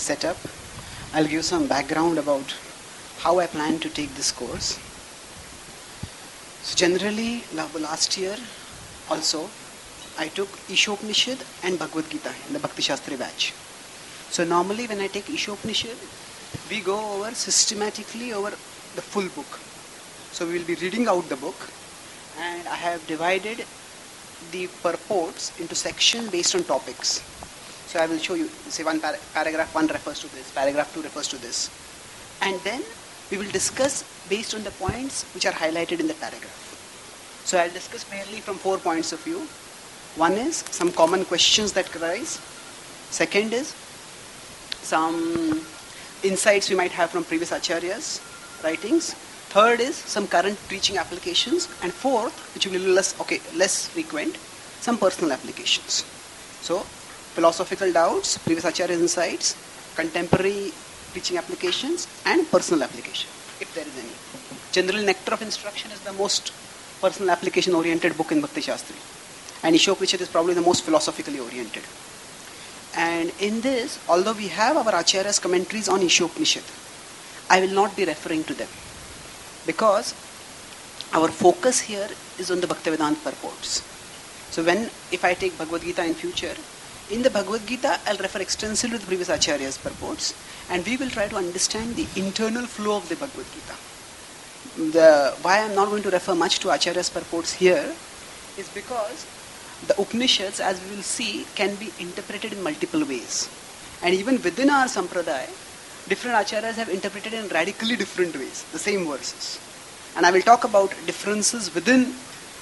setup. I'll give some background about how I plan to take this course. So generally, last year also, I took Ishopanishad and Bhagavad Gita in the Bhakti Shastri batch. So normally when I take Ishopanishad, we go over systematically over the full book. So we will be reading out the book, and I have divided the purports into sections based on topics. So I will show you, say paragraph 1 refers to this, paragraph 2 refers to this. And then we will discuss based on the points which are highlighted in the paragraph. So I'll discuss mainly from 4 points of view. One is some common questions that arise. Second is some insights we might have from previous acharyas' writings. Third is some current preaching applications. And fourth, which will be less frequent, some personal applications. So philosophical doubts, previous acharyas' insights, contemporary preaching applications, and personal application, if there is any. Generally, Nectar of Instruction is the most personal application oriented book in Bhakti Shastri. And Ishopanishad is probably the most philosophically oriented. And in this, although we have our Acharya's commentaries on Ishopanishad, I will not be referring to them. Because our focus here is on the Bhaktivedanta purports. So if I take Bhagavad Gita in future, in the Bhagavad Gita, I'll refer extensively to the previous Acharya's purports, and we will try to understand the internal flow of the Bhagavad Gita. Why I'm not going to refer much to Acharya's purports here is because the Upanishads, as we will see, can be interpreted in multiple ways. And even within our Sampradaya, different Acharyas have interpreted in radically different ways, the same verses. And I will talk about differences among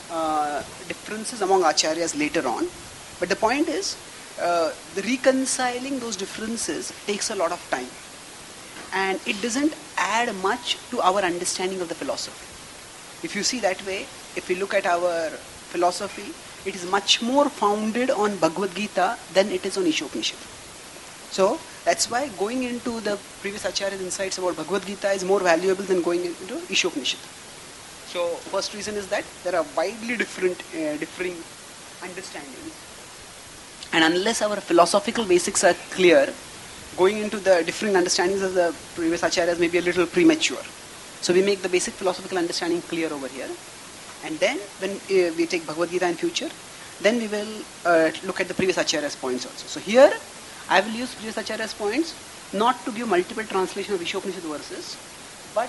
Acharyas later on. But the point is, the reconciling those differences takes a lot of time. And it doesn't add much to our understanding of the philosophy. If you see that way, if we look at our philosophy, it is much more founded on Bhagavad Gita than it is on Ishopanishad. So that's why going into the previous Acharya's insights about Bhagavad Gita is more valuable than going into Ishopanishad. So first reason is that there are widely differing understandings. And unless our philosophical basics are clear, going into the different understandings of the previous Acharyas may be a little premature. So we make the basic philosophical understanding clear over here. And then when we take Bhagavad Gita in future, then we will look at the previous Acharya's points also. So here, I will use previous Acharya's points not to give multiple translation of Ishopanishad verses, but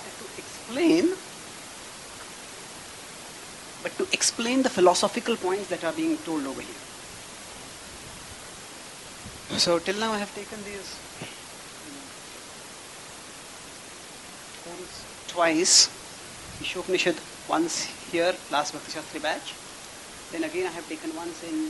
to explain the philosophical points that are being told over here. So till now I have taken these courses twice. Ishopanishad once here, last Bhakti Shastri batch. Then again I have taken once in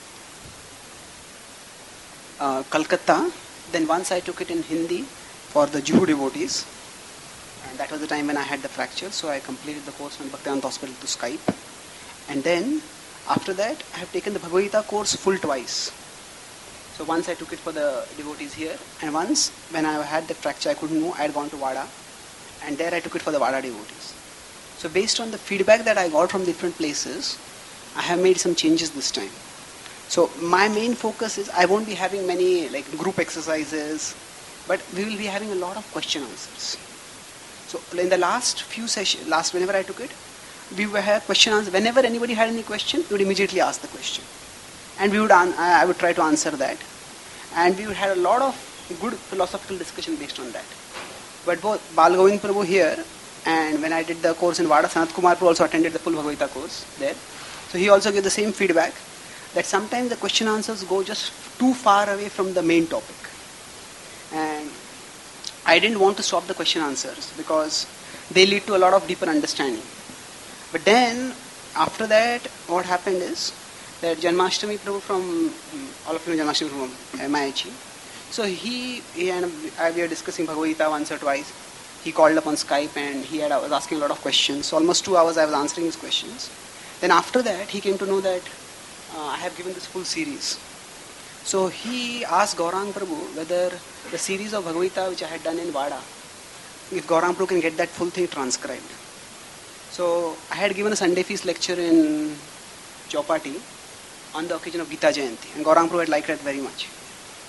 Calcutta. Then once I took it in Hindi for the Juhu devotees. And that was the time when I had the fracture. So I completed the course from Bhaktivedanta Hospital to Skype. And then after that I have taken the Bhagavad Gita course full twice. So once I took it for the devotees here, and once when I had the fracture I couldn't move, I had gone to Vada, and there I took it for the Vada devotees. So based on the feedback that I got from different places, I have made some changes this time. So my main focus is I won't be having many group exercises, but we will be having a lot of question answers. So in the last few sessions, whenever I took it, we would have question answer. Whenever anybody had any question, we would immediately ask the question. And I would try to answer that. And we would have a lot of good philosophical discussion based on that. But both Bal Govind Prabhu here, and when I did the course in Vada, Sanat Kumar Prabhu also attended the full Bhagavad Gita course there. So he also gave the same feedback, that sometimes the question answers go just too far away from the main topic. And I didn't want to stop the question answers because they lead to a lot of deeper understanding. But then, after that, what happened is that Janmashtami Prabhu from, all of you know Janmashtami from MIH. So he and we were discussing Bhagavad Gita once or twice. He called up on Skype and I was asking a lot of questions. So almost 2 hours I was answering his questions. Then after that, he came to know that I have given this full series. So he asked Gaurang Prabhu whether the series of Bhagavad Gita which I had done in Vada, if Gaurang Prabhu can get that full thing transcribed. So I had given a Sunday feast lecture in Chowpatty on the occasion of Gita Jayanti, and Gaurang Prabhu had liked it very much.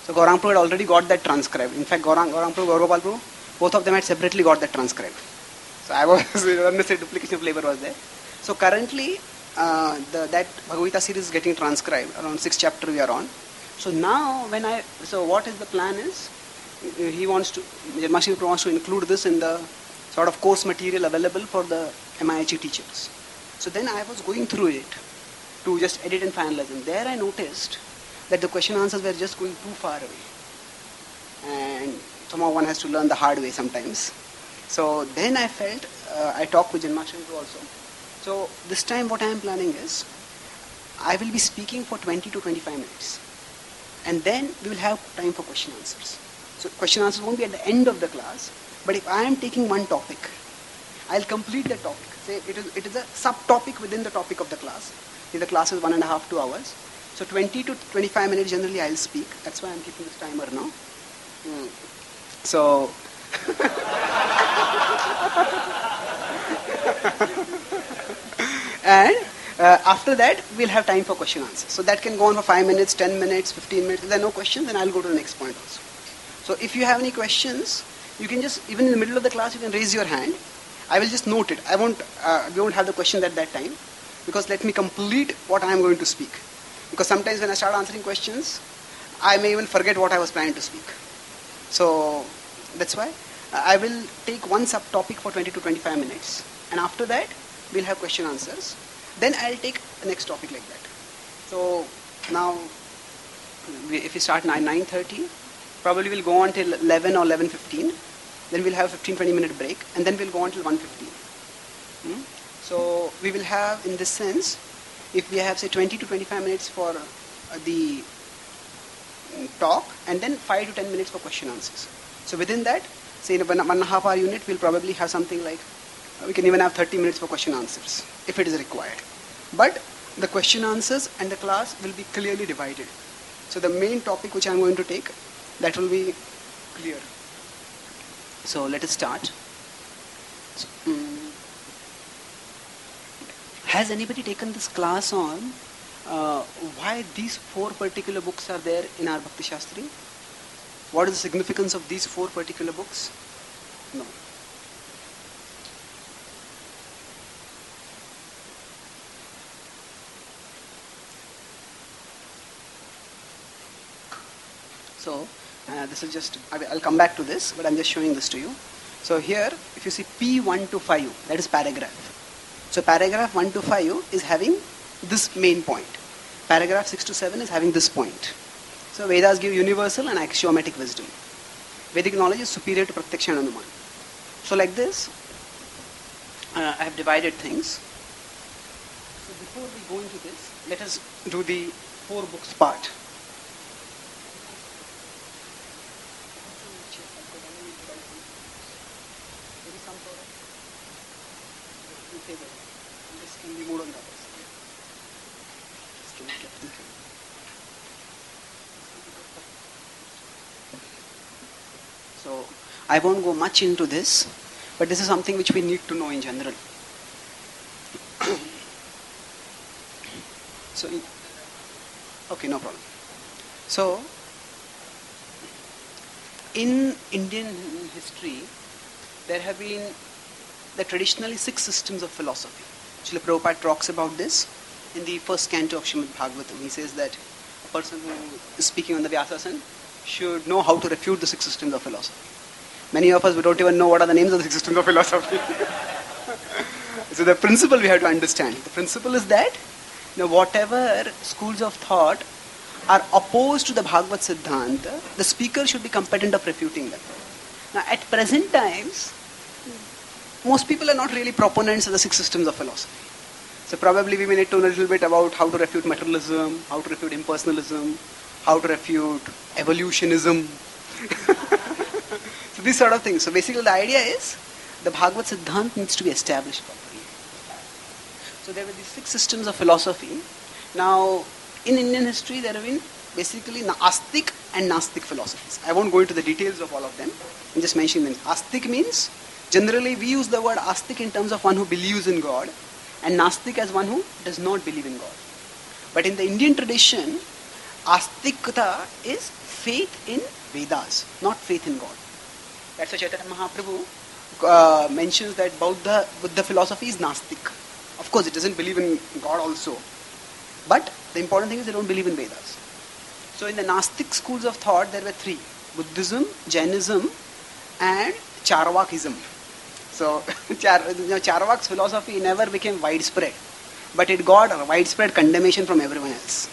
So Gaurang Prabhu had already got that transcribed. In fact, Gaurang Prabhu, Gauragopal Prabhu, both of them had separately got that transcribed. So I was, unnecessary duplication of labor was there. So currently, that Bhagavad Gita series is getting transcribed. Around 6th chapter we are on. So now, so what is the plan is, Janmashtami Prabhu wants to include this in the sort of course material available for the MIHE teachers. So then I was going through it to just edit and finalize. And there I noticed that the question answers were just going too far away. And somehow one has to learn the hard way sometimes. So then I felt, I talked with Janmashtami Prabhu also. So this time what I am planning is, I will be speaking for 20 to 25 minutes. And then we will have time for question answers. So question answers won't be at the end of the class, but if I am taking one topic, I'll complete the topic. Say it is a subtopic within the topic of the class. If the class is 1.5 to 2 hours. So 20 to 25 minutes generally I'll speak. That's why I'm keeping this timer now. So and after that we'll have time for question answers. So that can go on for 5 minutes, 10 minutes, 15 minutes. If there are no questions, then I'll go to the next point also. So if you have any questions, you can just, even in the middle of the class, you can raise your hand. I will just note it. We won't have the question at that time, because let me complete what I am going to speak. Because sometimes when I start answering questions, I may even forget what I was planning to speak. So that's why I will take one subtopic for 20 to 25 minutes. And after that, we'll have question answers. Then I'll take the next topic like that. So now, if we start 9:30, probably we'll go on till 11 or 11:15. Then we'll have a 15-20 minute break. And then we'll go on till 1:15. So we will have, in this sense, if we have say 20 to 25 minutes for the talk, and then 5 to 10 minutes for question answers. So within that, say in a 1.5 hour unit, we'll probably have something like, we can even have 30 minutes for question answers, if it is required. But the question answers and the class will be clearly divided. So the main topic which I'm going to take, that will be clear. So let us start. So, has anybody taken this class on why these 4 particular books are there in our Bhakti Shastri? What is the significance of these 4 particular books? No. So this is just, I'll come back to this, but I'm just showing this to you. So here, if you see P1 to 5, that is paragraph. So paragraph 1 to 5 is having this main point. Paragraph 6 to 7 is having this point. So Vedas give universal and axiomatic wisdom. Vedic knowledge is superior to Pratyaksha and Anuman. So like this, I have divided things. So before we go into this, let us do the 4 books part. This can be moved on the other side. So I won't go much into this, but this is something which we need to know in general. So, okay, no problem. So, in Indian history, there have been traditionally 6 systems of philosophy. Srila Prabhupada talks about this in the first canto of Srimad Bhagavatam. He says that a person who is speaking on the Vyasasana should know how to refute the 6 systems of philosophy. Many of us, we don't even know what are the names of the 6 systems of philosophy. So the principle we have to understand. The principle is that whatever schools of thought are opposed to the Bhagavad Siddhanta, the speaker should be competent of refuting them. Now at present times, most people are not really proponents of the 6 systems of philosophy. So probably we may need to know a little bit about how to refute materialism, how to refute impersonalism, how to refute evolutionism. So these sort of things. So basically the idea is the Bhagavad Siddhanta needs to be established properly. So there were these 6 systems of philosophy. Now in Indian history there have been basically Astic and Nastic philosophies. I won't go into the details of all of them. I'm just mentioning them. Astic means, generally we use the word Astic in terms of one who believes in God, and Nastic as one who does not believe in God. But in the Indian tradition, Astikta is faith in Vedas, not faith in God. That's why Chaitanya Mahaprabhu mentions that Buddha philosophy is Nastik. Of course, it doesn't believe in God also. But the important thing is they don't believe in Vedas. So in the Nastik schools of thought, there were three: Buddhism, Jainism, and Charvakism. So Charvak's philosophy never became widespread, but it got a widespread condemnation from everyone else.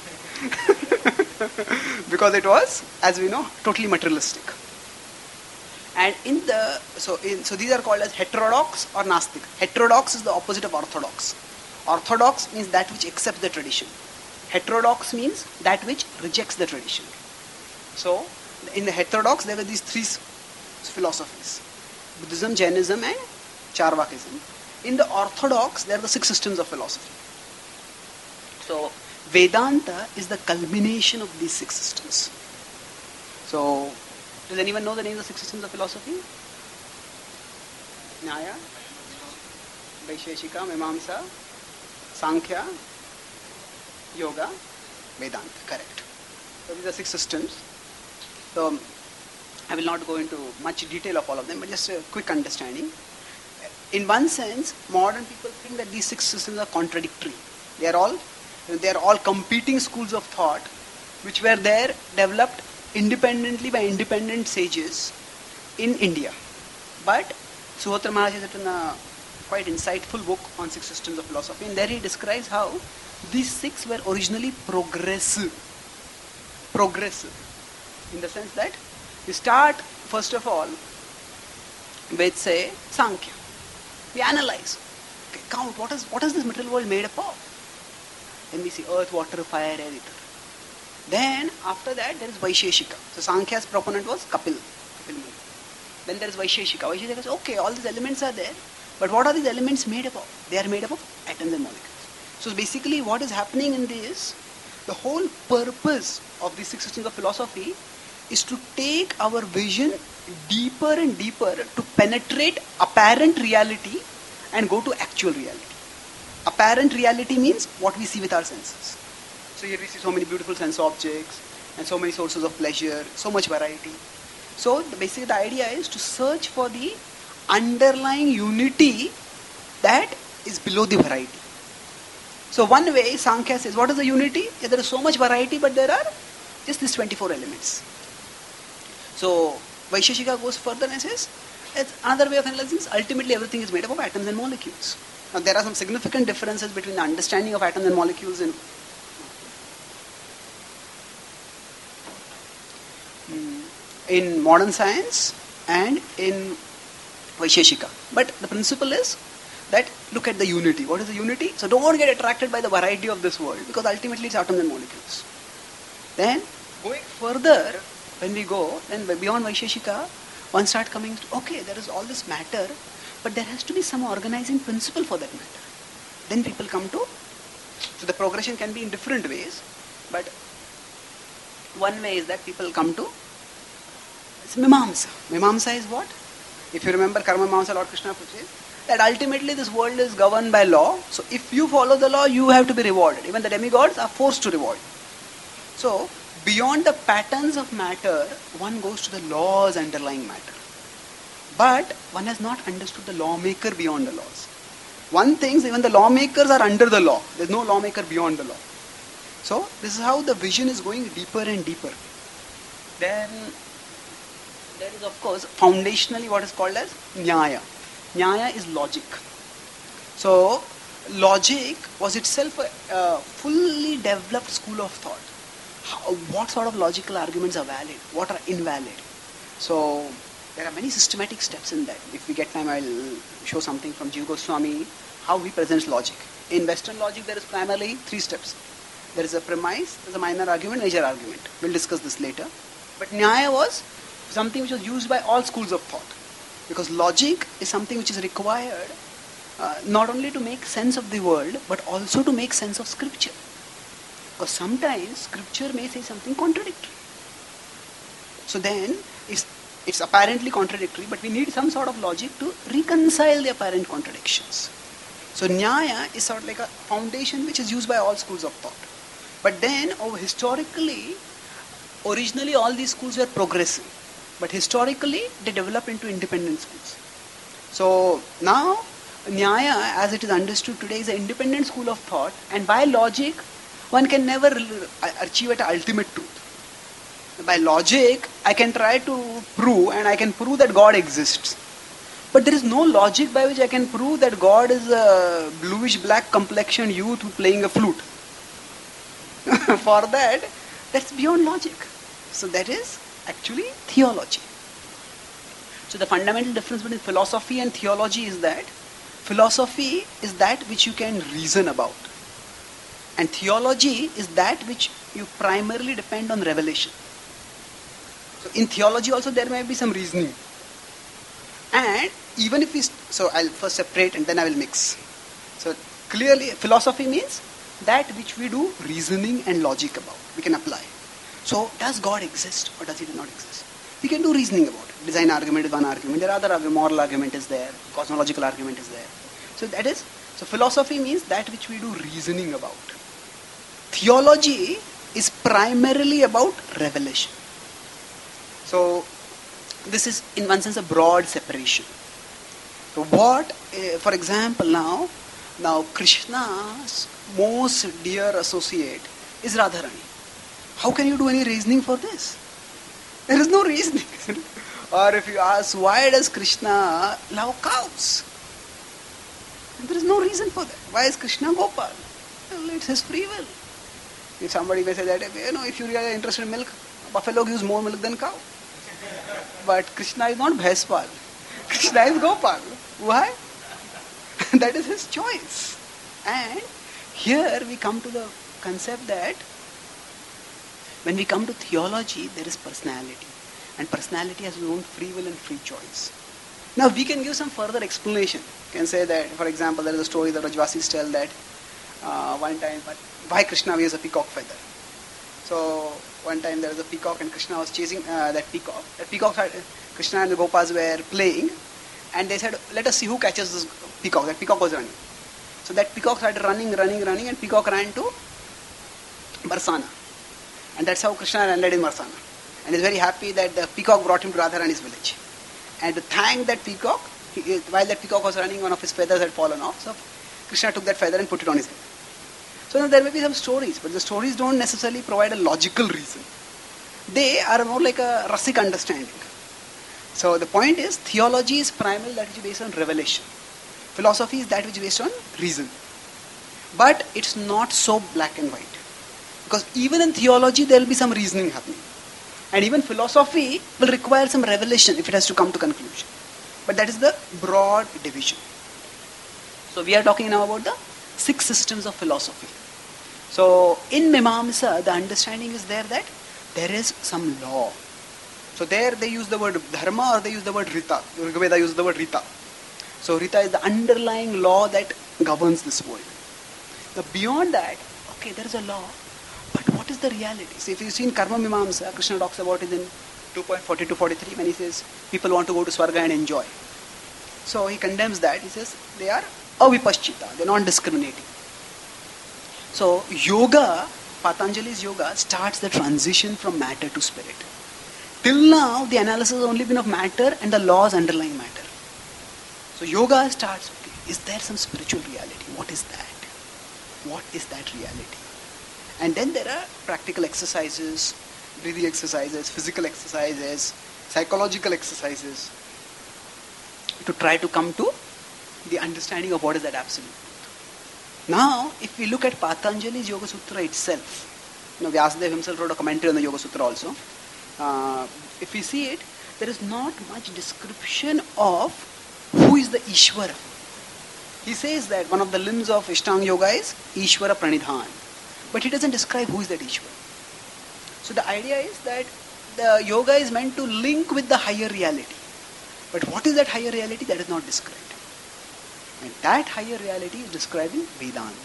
Because it was, as we know, totally materialistic. And so these are called as heterodox or Nastik. Heterodox is the opposite of orthodox. Orthodox means that which accepts the tradition. Heterodox means that which rejects the tradition. So in the heterodox there were these three philosophies: Buddhism, Jainism, and Charvakism. In the orthodox there are the six systems of philosophy. So Vedanta is the culmination of these six systems. So, does anyone know the names of six systems of philosophy? Nyaya, Vaisheshika, Mimamsa, Sankhya, Yoga, Vedanta. Correct. So these are six systems. So I will not go into much detail of all of them, but just a quick understanding. In one sense, modern people think that these six systems are contradictory. They are all competing schools of thought, which were there developed independently by independent sages in India. But Suhotra Maharaj has written a quite insightful book on six systems of philosophy, and there he describes how these six were originally progressive. In the sense that we start, first of all, with, say, Sankhya. We analyze, count, what is this material world made up of? Then we see earth, water, fire, air, ether. Then, after that, there is Vaisheshika. So, Sankhya's proponent was Kapil Muni. Then there is Vaisheshika. Vaisheshika says, okay, all these elements are there, but what are these elements made up of? They are made up of atoms and molecules. So, basically, what is happening in this, the whole purpose of these six systems of philosophy is to take our vision deeper and deeper to penetrate apparent reality and go to actual reality. Apparent reality means what we see with our senses. So here we see so many beautiful sense objects and so many sources of pleasure, so much variety. So basically the idea is to search for the underlying unity that is below the variety. So one way Sankhya says, what is the unity? Yeah, there is so much variety, but there are just these 24 elements. So Vaisheshika goes further and says, it's another way of analyzing is ultimately everything is made up of atoms and molecules. Now there are some significant differences between the understanding of atoms and molecules in modern science and in Vaisheshika. But the principle is that look at the unity. What is the unity? So don't get attracted by the variety of this world, because ultimately it's atoms and molecules. Then going further, when we go, then beyond Vaisheshika, one starts coming to, okay, there is all this matter, but there has to be some organizing principle for that matter. Then people come to, so the progression can be in different ways, but one way is that people come to, it's Mimamsa. Mimamsa is what? If you remember Karma Mimamsa, Lord Krishna says, that ultimately this world is governed by law, so if you follow the law, you have to be rewarded. Even the demigods are forced to reward. So, beyond the patterns of matter, one goes to the laws underlying matter. But one has not understood the lawmaker beyond the laws. One thinks even the lawmakers are under the law. There is no lawmaker beyond the law. So, this is how the vision is going deeper and deeper. Then, there is of course, foundationally what is called as Nyaya. Nyaya is logic. So, logic was itself a fully developed school of thought. What sort of logical arguments are valid? What are invalid? So, there are many systematic steps in that. If we get time, I will show something from Jiva Goswami, how he presents logic. In Western logic, there is primarily 3 steps. There is a premise, there is a minor argument, major argument. We will discuss this later. But Nyaya was something which was used by all schools of thought. Because logic is something which is required not only to make sense of the world, but also to make sense of scripture. Because sometimes scripture may say something contradictory. So then, it's apparently contradictory, but we need some sort of logic to reconcile the apparent contradictions. So Nyaya is sort of like a foundation which is used by all schools of thought. But then, historically, originally all these schools were progressive. But historically, they developed into independent schools. So now, Nyaya, as it is understood today, is an independent school of thought, and by logic, one can never achieve at ultimate truth. By logic, I can try to prove, and I can prove that God exists. But there is no logic by which I can prove that God is a bluish black complexioned youth who playing a flute. For that, that's beyond logic. So that is actually theology. So the fundamental difference between philosophy and theology is that philosophy is that which you can reason about. And theology is that which you primarily depend on revelation. So in theology also there may be some reasoning. And even if we, so I'll first separate and then I will mix. So clearly philosophy means that which we do reasoning and logic about. We can apply. So does God exist or does he not exist? We can do reasoning about it. Design argument is one argument. There are other arguments. Moral argument is there. Cosmological argument is there. So that is, so philosophy means that which we do reasoning about. Theology is primarily about revelation. So this is in one sense a broad separation. So what, for example now Krishna's most dear associate is Radharani. How can you do any reasoning for this? There is no reasoning. Or if you ask, why does Krishna love cows? There is no reason for that. Why is Krishna Gopal? Well, it's his free will. If somebody may say that, if you really are interested in milk, buffalo gives more milk than cow. But Krishna is not Bhaspal. Krishna is Gopal. Why? That is his choice. And here we come to the concept that when we come to theology, there is personality. And personality has its own free will and free choice. Now we can give some further explanation. We can say that, for example, there is a story that Rajvasis tell that one time, why Krishna wears a peacock feather. So one time there was a peacock and Krishna was chasing that peacock. That peacock had, Krishna and the Gopas were playing and they said, let us see who catches this peacock. That peacock was running. So that peacock started running and peacock ran to Barsana. And that's how Krishna landed in Barsana. And he's very happy that the peacock brought him to Radharani's village. And to thank that peacock, while that peacock was running, one of his feathers had fallen off. So Krishna took that feather and put it on his head. So now there may be some stories, but the stories don't necessarily provide a logical reason. They are more like a Rasik understanding. So the point is, theology is primarily that which is based on revelation. Philosophy is that which is based on reason. But it's not so black and white. Because even in theology, there will be some reasoning happening. And even philosophy will require some revelation if it has to come to conclusion. But that is the broad division. So we are talking now about the 6 systems of philosophy. So in Mimamsa, the understanding is there that there is some law. So there they use the word dharma or they use the word rita. Rigveda uses the word rita. So rita is the underlying law that governs this world. Now beyond that, okay, there is a law. But what is the reality? So if you see in Karma Mimamsa, Krishna talks about it in 2.42-43 when he says people want to go to Swarga and enjoy. So he condemns that. He says they are avipaschita, they are non-discriminating. So yoga, Patanjali's yoga starts the transition from matter to spirit. Till now, the analysis has only been of matter and the laws underlying matter. So yoga starts, okay, is there some spiritual reality? What is that? What is that reality? And then there are practical exercises, breathing exercises, physical exercises, psychological exercises to try to come to the understanding of what is that absolute truth. Now, if we look at Patanjali's Yoga Sutra itself, Vyasadeva himself wrote a commentary on the Yoga Sutra also. If we see it, there is not much description of who is the Ishvara. He says that one of the limbs of Ishtanga Yoga is Ishvara Pranidhan. But he doesn't describe who is that Ishvara. So the idea is that the yoga is meant to link with the higher reality. But what is that higher reality? That is not described. And that higher reality is described in Vedanta.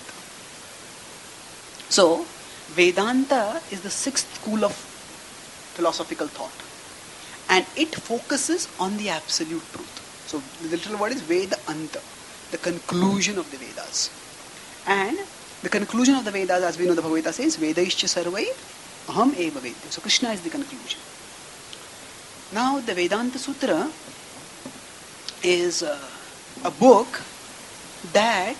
So, Vedanta is the 6th school of philosophical thought. And it focuses on the absolute truth. So, the literal word is Vedanta, the conclusion of the Vedas. And The conclusion of the Vedas, as we know, the Bhagavad Gita says, Vedaischa sarvai aham eva vedya. So Krishna is the conclusion. Now the Vedanta Sutra is a book that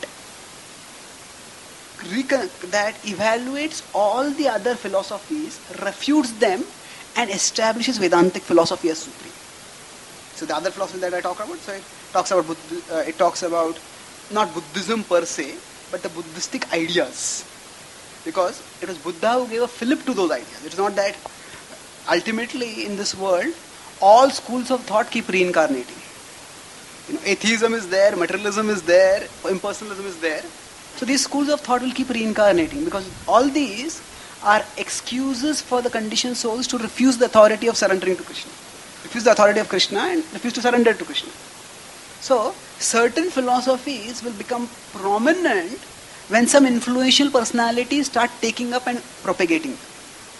evaluates all the other philosophies, refutes them, and establishes Vedantic philosophy as supreme. So the other philosophy that I talk about, so it talks about not Buddhism per se, but the Buddhistic ideas. Because it was Buddha who gave a fillip to those ideas. It's not that ultimately in this world, all schools of thought keep reincarnating. Atheism is there, materialism is there, impersonalism is there. So these schools of thought will keep reincarnating because all these are excuses for the conditioned souls to refuse the authority of surrendering to Krishna. Refuse the authority of Krishna and refuse to surrender to Krishna. So certain philosophies will become prominent when some influential personalities start taking up and propagating them.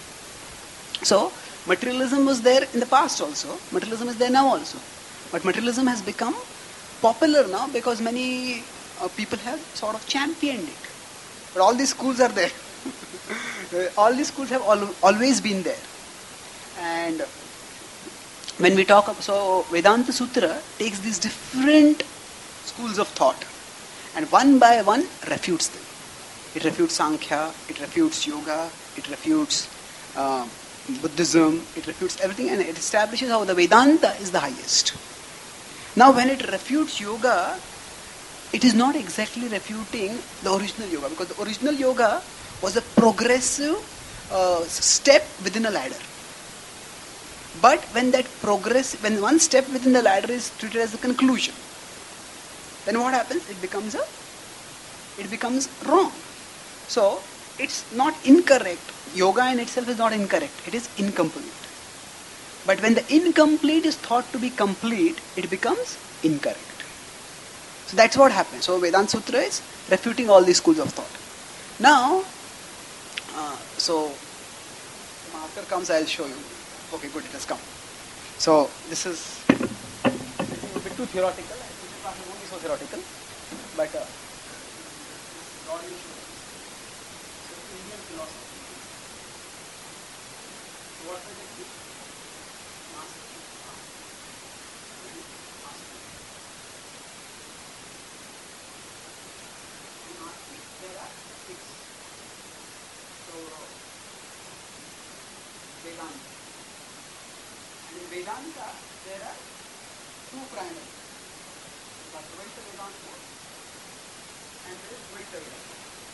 So materialism was there in the past also. Materialism is there now also. But materialism has become popular now because many people have sort of championed it. But all these schools are there. All these schools have always been there. And when we talk, so Vedanta Sutra takes these different schools of thought and one by one refutes them. It refutes Sankhya, it refutes Yoga, it refutes Buddhism, it refutes everything, and it establishes how the Vedanta is the highest. Now when it refutes Yoga, it is not exactly refuting the original Yoga, because the original Yoga was a progressive step within a ladder. But when when one step within the ladder is treated as the conclusion, then what happens? It becomes wrong. So it's not incorrect. Yoga in itself is not incorrect. It is incomplete. But when the incomplete is thought to be complete, it becomes incorrect. So that's what happens. So Vedanta Sutra is refuting all these schools of thought. Now, so marker comes, I'll show you. Okay, good, it has come. So this is a bit too theoretical. This class won't be so theoretical, but broadly shows. So Indian philosophy. So what does it do? Mastery. There are six. So Vedanta. And in Vedanta, there are two primary. There is Advaita Vedanta and there is Dvaita Vedanta.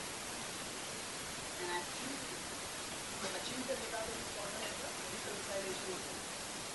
And actually, to achieve the Vedanta is called as the reconciliation of them.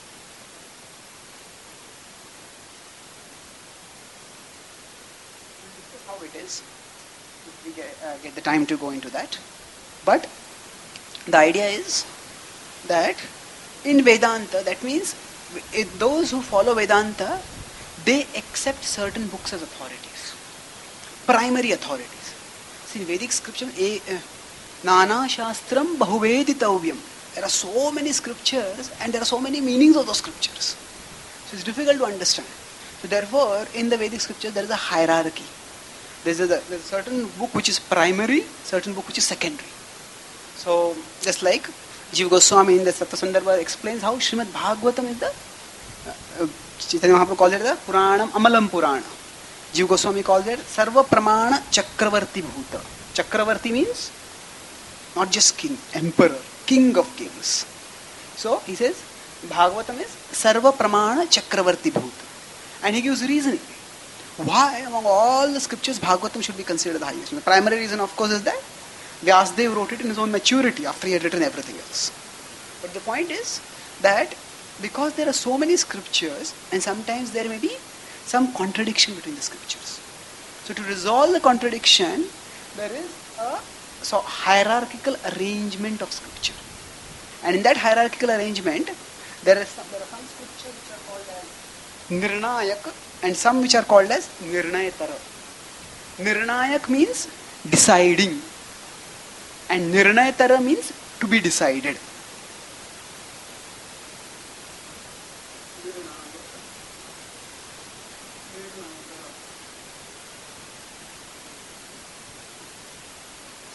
We'll discuss how it is if we get the time to go into that. But the idea is that in Vedanta, that means those who follow Vedanta, they accept certain books as authorities, primary authorities. See, in Vedic scripture, Nana Shastram Bahuveditavyam. There are so many scriptures and there are so many meanings of those scriptures. So it's difficult to understand. So therefore, in the Vedic scripture, there is a hierarchy. There's a certain book which is primary, certain book which is secondary. So just like Jiva Goswami in the Sattva explains how Srimad Bhagavatam is the Chaitanya Mahaprabhu calls it the Puranam Amalam Purana. Jiva Goswami calls it Sarva Pramana Chakravarti Bhuta. Chakravarti means not just king, emperor, king of kings. So he says Bhagavatam is Sarva Pramana Chakravarti Bhuta. And he gives reasoning. Why among all the scriptures Bhagavatam should be considered the highest? The primary reason of course is that Vyasadeva wrote it in his own maturity after he had written everything else. But the point is that because there are so many scriptures and sometimes there may be some contradiction between the scriptures. So to resolve the contradiction, there is a hierarchical arrangement of scripture. And in that hierarchical arrangement, there are some scriptures which are called as Nirnayak and some which are called as Nirnayatara. Nirnayak means deciding. And Nirnayatara means to be decided.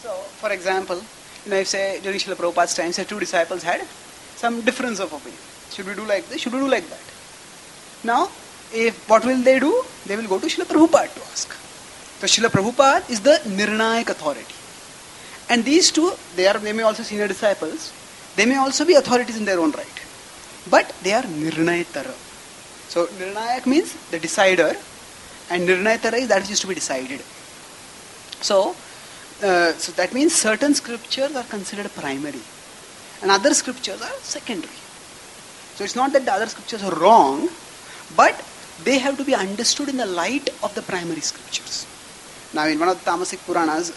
So, for example, if say during Srila Prabhupada's time, say two disciples had some difference of opinion. Should we do like this? Should we do like that? Now, what will they do? They will go to Srila Prabhupada to ask. So Srila Prabhupada is the Nirnayak authority. And these two, they may also senior disciples. They may also be authorities in their own right. But they are Nirnayatara. So Nirnayak means the decider, and Nirnayatara is that which is to be decided. So that means certain scriptures are considered primary and other scriptures are secondary. So it's not that the other scriptures are wrong, but they have to be understood in the light of the primary scriptures. Now in one of the Tamasic Puranas,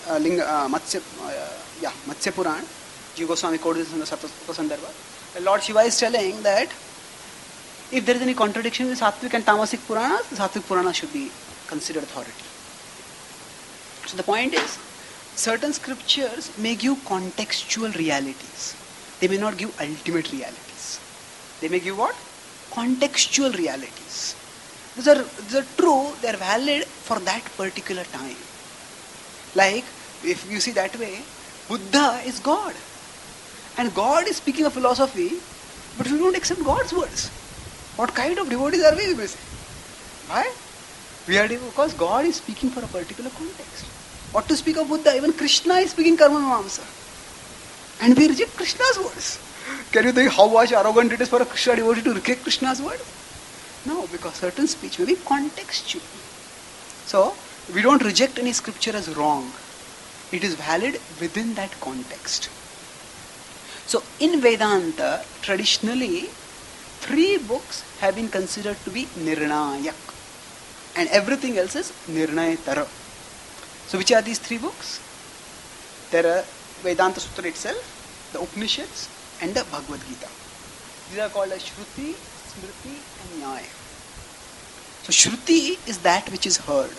Matsya Puran, Jiva Goswami quoted this in the Sattva-sandarbha. Lord Shiva is telling that if there is any contradiction with Sattvic and Tamasic Puranas, the Sattvic Purana should be considered authority. So the point is, certain scriptures may give contextual realities. They may not give ultimate realities. They may give what? Contextual realities. These are true, they are valid for that particular time. Like, if you see that way, Buddha is God. And God is speaking of philosophy, but we don't accept God's words. What kind of devotees are we say? Why? We are because God is speaking for a particular context. What to speak of Buddha? Even Krishna is speaking karma mimamsa. And we reject Krishna's words. Can you think how much arrogant it is for a Krishna devotee to reject Krishna's word? No, because certain speech may be contextual. So, we don't reject any scripture as wrong. It is valid within that context. So, in Vedanta, traditionally, 3 books have been considered to be Nirnayak. And everything else is Nirnayatara. So, which are these 3 books? There are Vedanta Sutra itself, the Upanishads, and the Bhagavad Gita. These are called as Shruti, Smriti, and Nyaya. So, Shruti is that which is heard.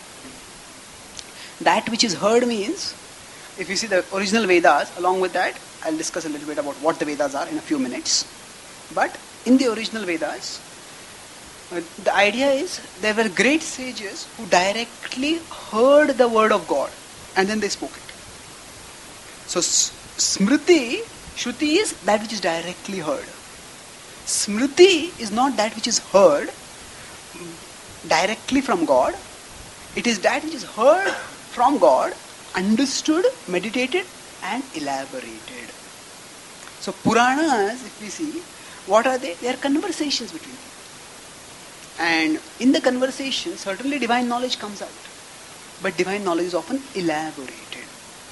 That which is heard means, if you see the original Vedas, along with that, I'll discuss a little bit about what the Vedas are in a few minutes. But in the original Vedas, the idea is there were great sages who directly heard the word of God and then they spoke it. So Smriti, Shruti is that which is directly heard. Smriti is not that which is heard directly from God. It is that which is heard from God, understood, meditated and elaborated. So Puranas, if we see, what are they? They are conversations between people. And in the conversation, certainly divine knowledge comes out. But divine knowledge is often elaborated.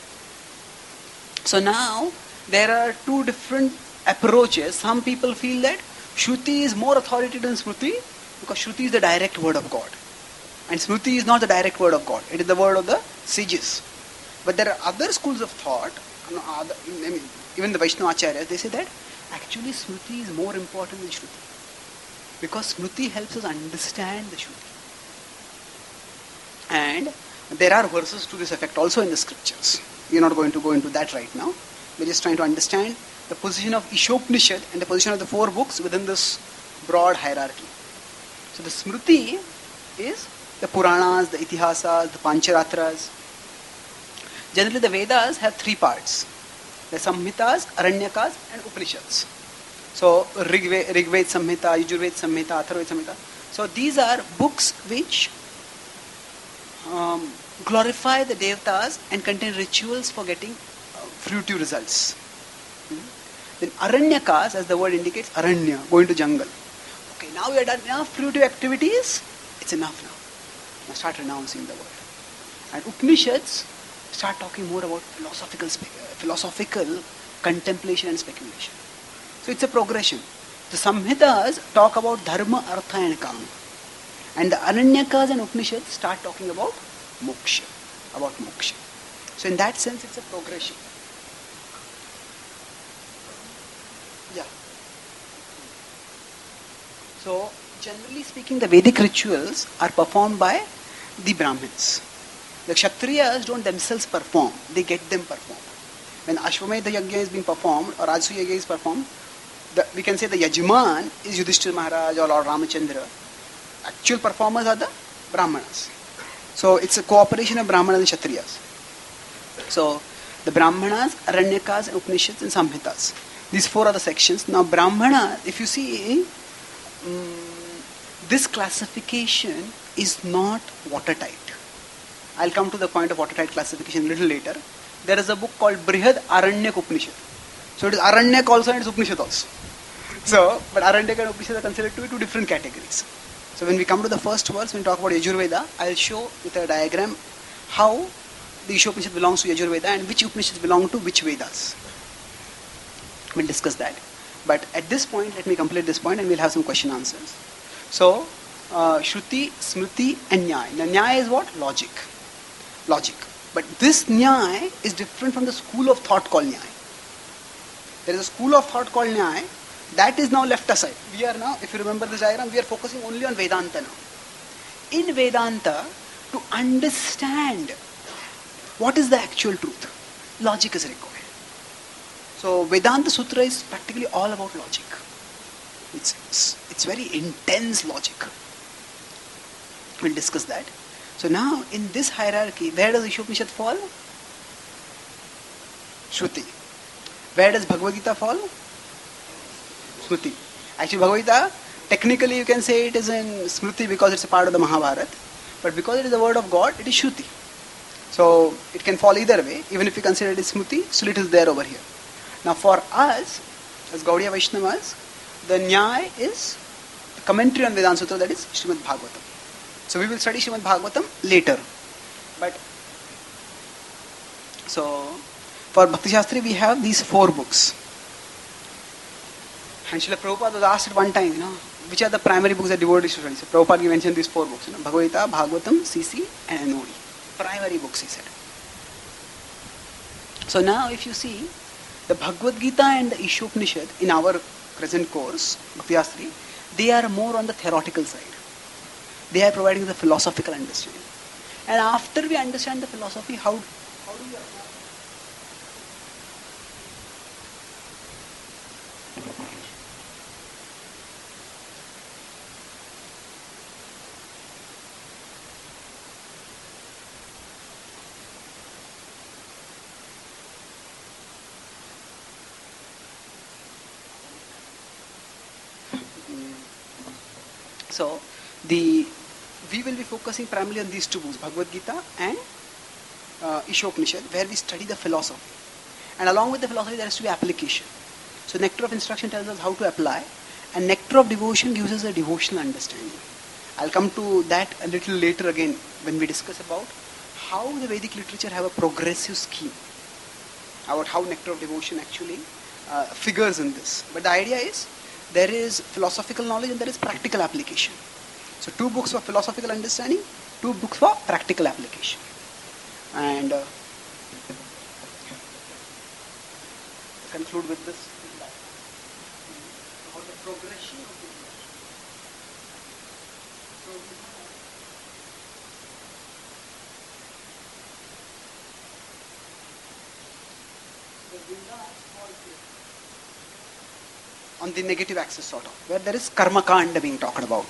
So now, there are 2 different approaches. Some people feel that Shruti is more authoritative than Smriti because Shruti is the direct word of God. And Smriti is not the direct word of God. It is the word of the sages. But there are other schools of thought, even the Vaishnava Acharyas, they say that actually Smriti is more important than Shruti. Because Smriti helps us understand the Shruti. And there are verses to this effect also in the scriptures. We are not going to go into that right now. We are just trying to understand the position of Ishopanishad and the position of the 4 books within this broad hierarchy. So the Smriti is the Puranas, the Itihasas, the Pancharatras. Generally the Vedas have 3 parts. The Samhitas, Aranyakas and Upanishads. So Rigved Samhita, Yajurved Samhita, Atharved Samhita. So these are books which glorify the Devatas and contain rituals for getting fruitive results. Then Aranyakas, as the word indicates, Aranya, going to jungle. Okay, now we are done enough fruitive activities. It's enough now. Now start renouncing the word. And Upanishads start talking more about philosophical contemplation and speculation. So it's a progression. The Samhitas talk about Dharma, Artha and Kama. And the Aranyakas and Upanishads start talking about moksha. So in that sense it's a progression. Yeah. So generally speaking, the Vedic rituals are performed by the Brahmins. The Kshatriyas don't themselves perform, they get them performed. When Ashwamedha Yajna is being performed or Rajasuya Yajna is performed, we can say the Yajman is Yudhishthira Maharaj or Lord Ramachandra. Actual performers are the Brahmanas. So it's a cooperation of Brahmanas and Kshatriyas. So The Brahmanas, Aranyakas, Upanishads and Samhitas. These 4 are the sections. Now Brahmana, if you see, this classification is not watertight. I'll come to the point of watertight classification a little later. There is a book called Brihad Aranyak Upanishad. So it is Aranyak also and it is Upanishad also. So, but Aranyak and Upanishad are considered to be 2 different categories. So when we come to the first verse, when we talk about Yajurveda, I'll show with a diagram how the Ishopanishad belongs to Yajurveda and which Upanishads belong to which Vedas. We'll discuss that. But at this point, let me complete this point and we'll have some question answers. So, Shruti, Smriti and Nyaya. Now, Nyaya is what? Logic. But this Nyaya is different from the school of thought called Nyaya. There is a school of thought called Nyaya that is now left aside. We are now, if you remember this diagram, we are focusing only on Vedanta now. In Vedanta, to understand what is the actual truth, logic is required. So Vedanta Sutra is practically all about logic. It's very intense logic. We'll discuss that. So now in this hierarchy, where does Ishopanishad fall? Shruti. Where does Bhagavad Gita fall? Smriti. Actually Bhagavad Gita, technically you can say it is in Smriti because it's a part of the Mahabharata. But because it is the word of God, it is Shruti. So it can fall either way. Even if you consider it is Smriti, still it is there over here. Now for us, as Gaudiya Vaishnavas, the Nyaya is the commentary on Vedanta Sutra, that is Srimad Bhagavatam. So we will study Srimad Bhagavatam later. But so for Bhakti Shastri we have these 4 books. And Srila Prabhupada was asked at one time, which are the primary books that devotees should study. So Prabhupada mentioned these 4 books, Bhagavad Gita, Bhagavatam, CC and NOD. Primary books, he said. So now if you see, the Bhagavad Gita and the Ishopanishad in our present course, Bhakti Shastri, they are more on the theoretical side. They are providing the philosophical understanding. And after we understand the philosophy, how do we apply? So, we will be focusing primarily on these 2 books, Bhagavad Gita and Ishopanishad, where we study the philosophy. And along with the philosophy, there has to be application. So, Nectar of Instruction tells us how to apply, and Nectar of Devotion gives us a devotional understanding. I'll come to that a little later again when we discuss about how the Vedic literature have a progressive scheme, about how Nectar of Devotion actually figures in this. But the idea is, there is philosophical knowledge and there is practical application. So 2 books for philosophical understanding, 2 books for practical application. And conclude with this. About the progression of the on the negative axis sort of, where there is karma kanda being talked about.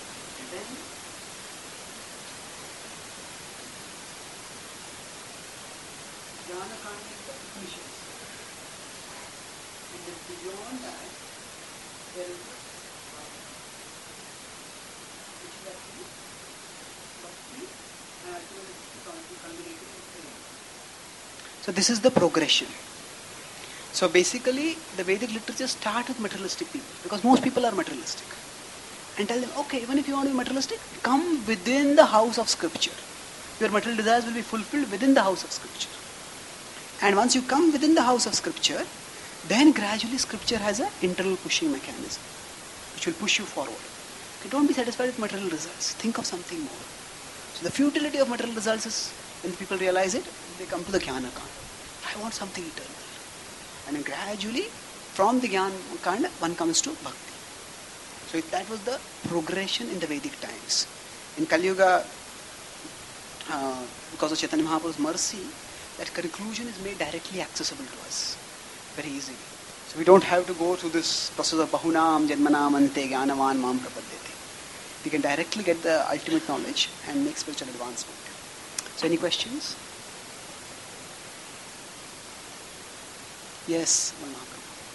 So this is the progression. So basically, the Vedic literature starts with materialistic people, because most people are materialistic. And tell them, okay, even if you want to be materialistic, come within the house of scripture. Your material desires will be fulfilled within the house of scripture. And once you come within the house of scripture, then gradually scripture has an internal pushing mechanism, which will push you forward. Okay, don't be satisfied with material results. Think of something more. So the futility of material results is, when people realize it, they come to the Jnana Kanda. I want something eternal. And then gradually, from the Jnana Kanda, one comes to Bhakti. So that was the progression in the Vedic times. In Kali Yuga, because of Chaitanya Mahaprabhu's mercy, that conclusion is made directly accessible to us, very easily. So we don't have to go through this process of Bahunam, Janmanam, Ante, Jnanavan, Mam Prapadyate. We can directly get the ultimate knowledge and make spiritual advancement. So any questions? Yes, Mahaprabhu.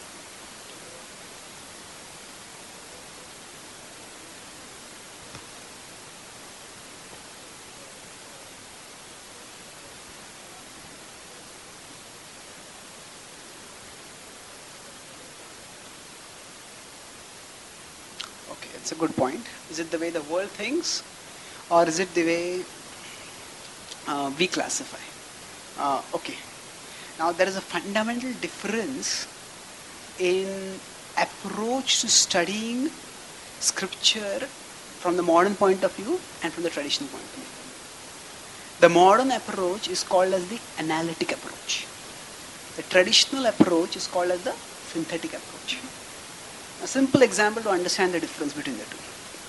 Okay, it's a good point. Is it the way the world thinks, or is it the way we classify? Okay. Now there is a fundamental difference in approach to studying scripture from the modern point of view and from the traditional point of view. The modern approach is called as the analytic approach. The traditional approach is called as the synthetic approach. A simple example to understand the difference between the two.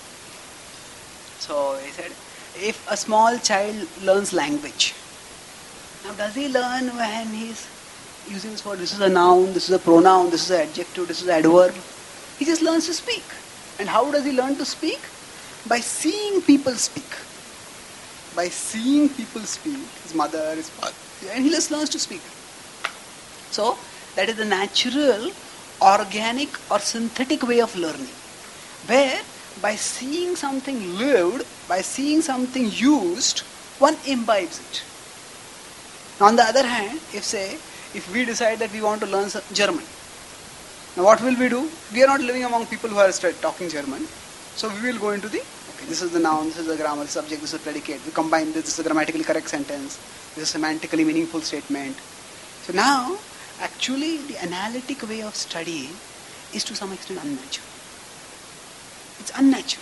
So he said, if a small child learns language, now does he learn when he's using this word, this is a noun, this is a pronoun, this is an adjective, this is an adverb? He just learns to speak. And how does he learn to speak? By seeing people speak. By seeing people speak, his mother, his father, and he just learns to speak. So that is the natural, organic or synthetic way of learning, where by seeing something lived, by seeing something used, one imbibes it. On the other hand, if we decide that we want to learn German, now what will we do? We are not living among people who are talking German, so we will go into this is the noun, this is the grammar, subject, this is the predicate, we combine this is a grammatically correct sentence, this is a semantically meaningful statement. So now, actually the analytic way of studying is to some extent unnatural. It's unnatural.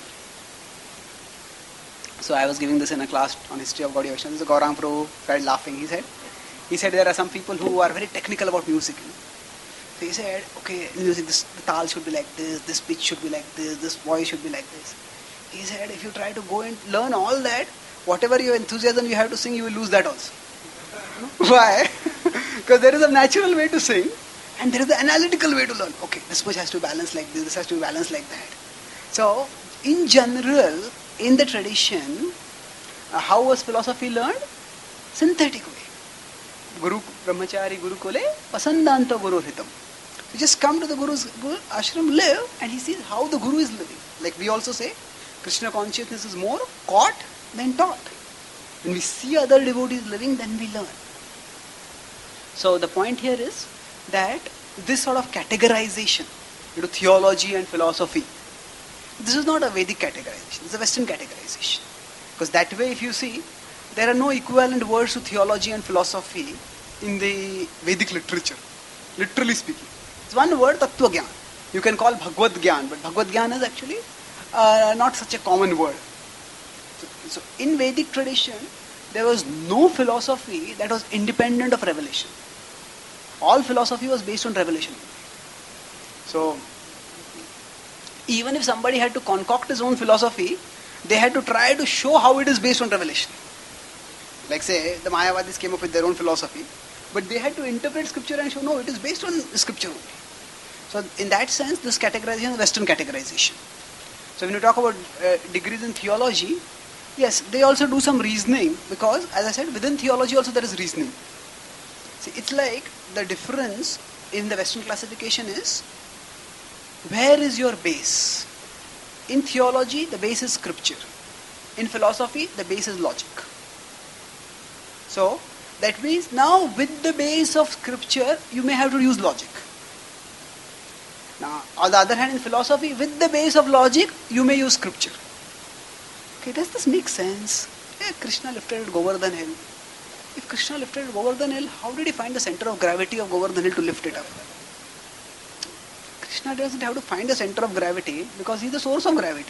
So I was giving this in a class on history of Gaudiya Vaishnava. Gaurang Prabhu started laughing. He said there are some people who are very technical about music. So he said, okay, music, the tal should be like this pitch should be like this voice should be like this. He said, if you try to go and learn all that, whatever your enthusiasm you have to sing, you will lose that also. Why? Because there is a natural way to sing and there is the analytical way to learn. Okay, this much has to balance like this has to be balanced like that. So, in general, in the tradition, how was philosophy learned? Synthetic way. Guru Brahmachari Guru Kole Pasandanto Guru Hitam. You just come to the Guru's ashram, live, and he sees how the Guru is living. Like we also say, Krishna consciousness is more caught than taught. When we see other devotees living, then we learn. So the point here is that this sort of categorization into theology and philosophy, this is not a Vedic categorization, it's a Western categorization. Because that way if you see, there are no equivalent words to theology and philosophy in the Vedic literature, literally speaking. It's one word, Tattva Gyan. You can call Bhagavad Gyan, but Bhagavad Gyan is actually not such a common word. So in Vedic tradition, there was no philosophy that was independent of revelation. All philosophy was based on revelation. So even if somebody had to concoct his own philosophy, they had to try to show how it is based on revelation. Like say, the Mayavadis came up with their own philosophy, but they had to interpret scripture and show, no, it is based on scripture only. So in that sense, this categorization is Western categorization. So when you talk about degrees in theology, yes, they also do some reasoning, because as I said, within theology also there is reasoning. See, it's like the difference in the Western classification is, where is your base? In theology, the base is scripture. In philosophy, the base is logic. So, that means now with the base of scripture, you may have to use logic. Now, on the other hand, in philosophy, with the base of logic, you may use scripture. Okay, does this make sense? Yeah, Krishna lifted Govardhan Hill. If Krishna lifted Govardhan Hill, how did he find the center of gravity of Govardhan Hill to lift it up? Krishna doesn't have to find the center of gravity because he is the source of gravity.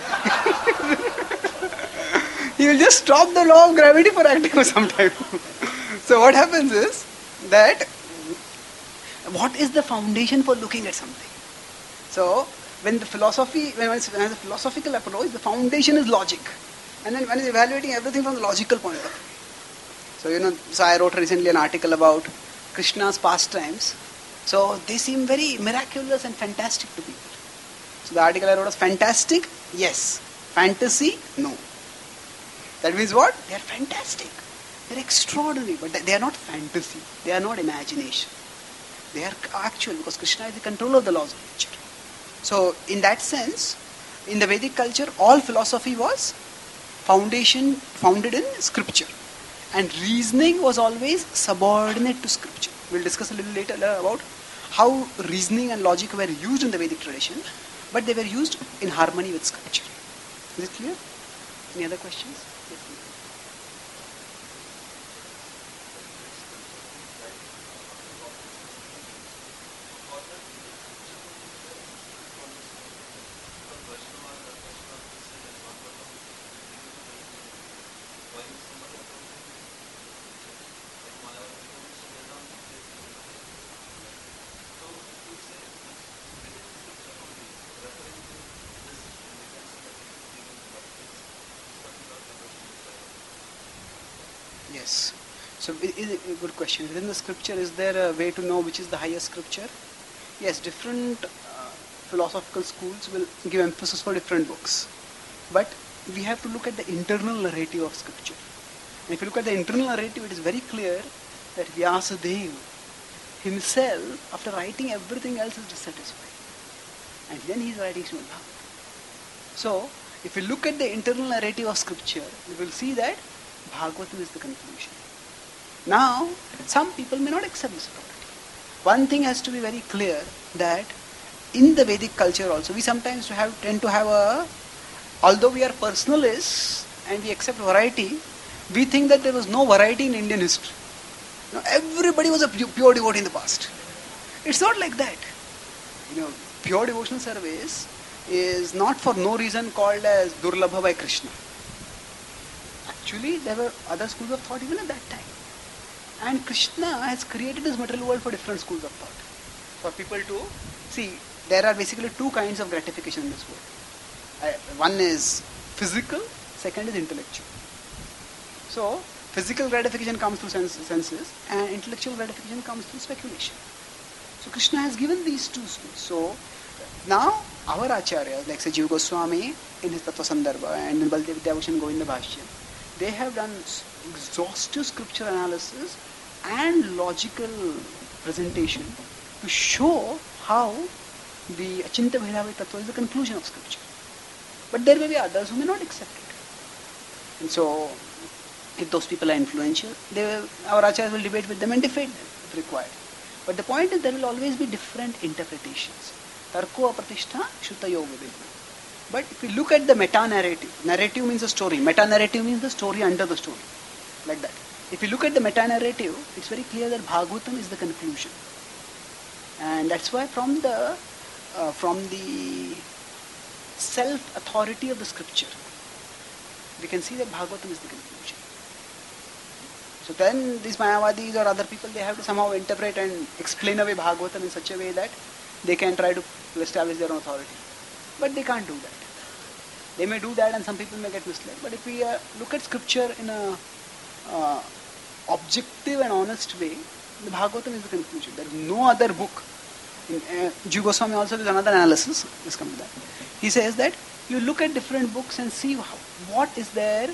He will just stop the law of gravity for acting for some time. So what happens is that, what is the foundation for looking at something? So when the philosophical approach, the foundation is logic. And then one is evaluating everything from the logical point of view. So I wrote recently an article about Krishna's pastimes. So they seem very miraculous and fantastic to people. So the article I wrote was fantastic, yes. Fantasy, no. That means what? They are fantastic. They are extraordinary, but they are not fantasy. They are not imagination. They are actual because Krishna is the controller of the laws of nature. So in that sense, in the Vedic culture, all philosophy was founded in scripture. And reasoning was always subordinate to scripture. We'll discuss a little later about how reasoning and logic were used in the Vedic tradition, but they were used in harmony with scripture. Is it clear? Any other questions? Yes, please. Yes. So it is a good question. Within the scripture, is there a way to know which is the highest scripture? Yes, different philosophical schools will give emphasis for different books. But we have to look at the internal narrative of scripture. And if you look at the internal narrative, it is very clear that Vyasadeva himself, after writing everything else, is dissatisfied. And then he is writing Srimad Bhagavatam. So, if you look at the internal narrative of scripture, you will see that Bhagavatam is the conclusion. Now, some people may not accept this authority. One thing has to be very clear, that in the Vedic culture also, we sometimes tend to have although we are personalists and we accept variety, we think that there was no variety in Indian history. Everybody was a pure devotee in the past. It's not like that. Pure devotional service is not for no reason called as Durlabha by Krishna. Actually, there were other schools of thought even at that time. And Krishna has created this material world for different schools of thought. For people to see, there are basically two kinds of gratification in this world. One is physical, second is intellectual. So, physical gratification comes through senses and intellectual gratification comes through speculation. So, Krishna has given these two schools. So, now our acharyas, like say Jiva Goswami in his Tattva Sandarbha and in Baldev Vidyabhushan Govinda Bhashya, they have done exhaustive scripture analysis and logical presentation to show how the Achinta Bhedabheda Tattva is the conclusion of scripture. But there may be others who may not accept it. And so, if those people are influential, our acharyas will debate with them and defend them if required. But the point is there will always be different interpretations. Tarko apratishtha shutayo vividna. But if we look at the meta-narrative, narrative means a story, meta-narrative means the story under the story, like that. If you look at the meta-narrative, it's very clear that Bhagavatam is the conclusion. And that's why from the self-authority of the scripture, we can see that Bhagavatam is the conclusion. So then these Mayavadis or other people, they have to somehow interpret and explain away Bhagavatam in such a way that they can try to establish their own authority. But they can't do that. They may do that and some people may get misled. But if we look at scripture in a objective and honest way, the Bhagavatam is the conclusion. There is no other book. Jiva Goswami also does another analysis. Let's come to that. He says that you look at different books and see what is their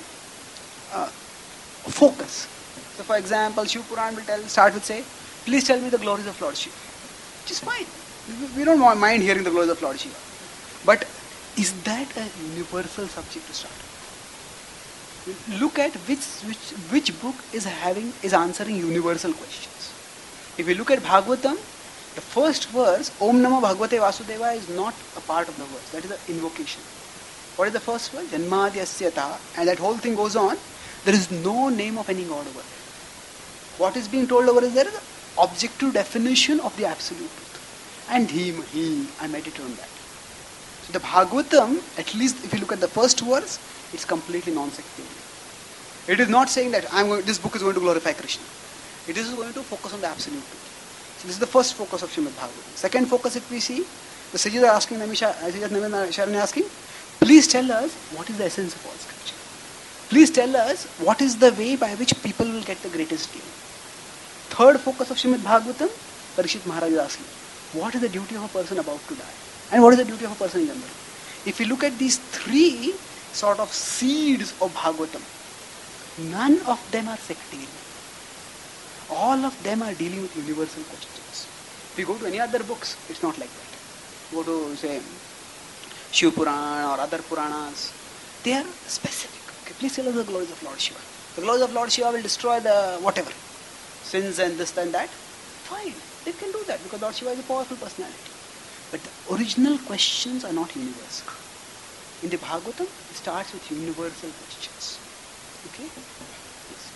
focus. So for example, Shiv Puran will start with say, please tell me the glories of Lord Shiva. Which is fine. We don't mind hearing the glories of Lord Shiva. But is that a universal subject to start with? Look at which book is answering universal questions. If we look at Bhagavatam, the first verse, Om Namo Bhagavate Vasudeva, is not a part of the verse. That is an invocation. What is the first verse? Janmadhyasyata. And that whole thing goes on. There is no name of any God over there. What is being told over there is the objective definition of the absolute truth. And he, I meditate on that. So the Bhagavatam, at least if you look at the first verse, it's completely non-sectarian. It is not saying that this book is going to glorify Krishna. It is going to focus on the absolute truth. So this is the first focus of Srimad Bhagavatam. Second focus, if we see, the sages are asking, Sharan asking, please tell us what is the essence of all scripture. Please tell us what is the way by which people will get the greatest gain. Third focus of Srimad Bhagavatam, Parikshit Maharaj is asking, what is the duty of a person about to die? And what is the duty of a person in general? If you look at these three sort of seeds of Bhagavatam, none of them are sectarian. All of them are dealing with universal questions. If you go to any other books, it's not like that. Go to, say, Shiv Purana or other Puranas, they are specific. Okay, please tell us the glories of Lord Shiva. The glories of Lord Shiva will destroy the whatever, sins and this and that. Fine, they can do that because Lord Shiva is a powerful personality. But the original questions are not universal. In the Bhagavatam, it starts with universal questions. Okay? Yes.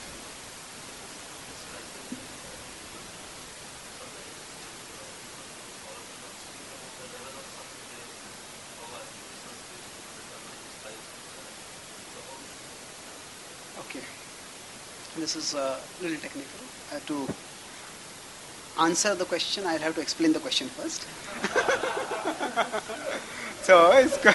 Okay. This is a little technical. To answer the question, I'll have to explain the question first. So,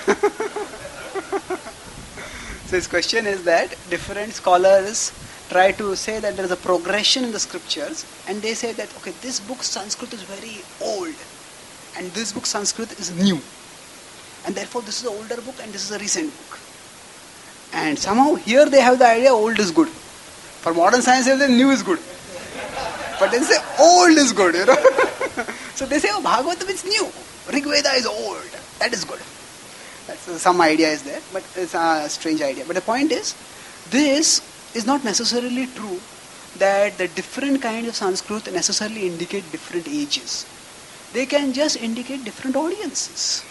his question is that different scholars try to say that there is a progression in the scriptures, and they say that, okay, this book Sanskrit is very old, and this book Sanskrit is new, and therefore this is an older book and this is a recent book. And somehow here they have the idea old is good. For modern science, they say new is good. But then say old is good, So they say, oh, Bhagavatam is new. Rig Veda is old. That is good. That's, some idea is there, but it's a strange idea. But the point is, this is not necessarily true that the different kinds of Sanskrit necessarily indicate different ages. They can just indicate different audiences.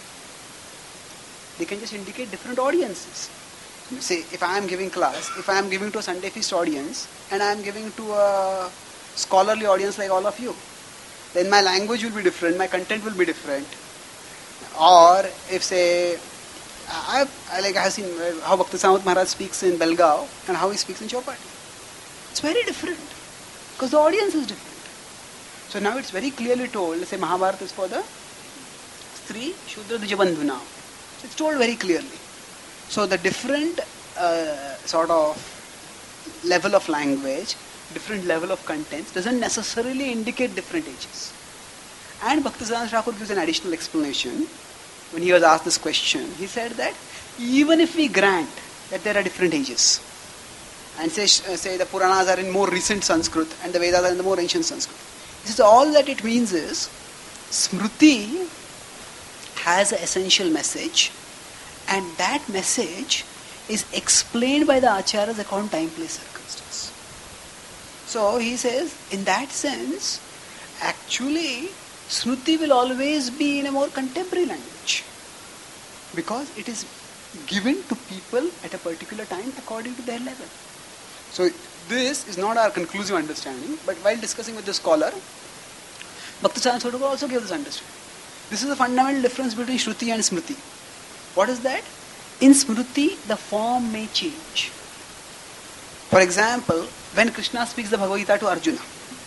Say, if I am giving class, if I am giving to a Sunday Feast audience, and I am giving to a scholarly audience like all of you, then my language will be different, my content will be different. Or if, say, I have seen how Bhakti Samut Maharaj speaks in Belgaum and how he speaks in Chowpatty. It's very different because the audience is different. So now it's very clearly told, let's say Mahabharata is for the Stri Shudra Dijabandhuna. So it's told very clearly. So the different sort of level of language, different level of contents doesn't necessarily indicate different ages. And Bhaktisiddhanta Thakur gives an additional explanation. When he was asked this question, he said that even if we grant that there are different ages, and say the Puranas are in more recent Sanskrit and the Vedas are in the more ancient Sanskrit, this is all that it means is Smriti has an essential message, and that message is explained by the Acharyas according to time, place, circumstance. So he says, in that sense, actually, Smriti will always be in a more contemporary language because it is given to people at a particular time according to their level. So this is not our conclusive understanding, but while discussing with the scholar, Bhaktisiddhanta Thakur also gave this understanding. This is the fundamental difference between Shruti and Smriti. What is that? In Smriti, the form may change. For example, when Krishna speaks the Bhagavad Gita to Arjuna,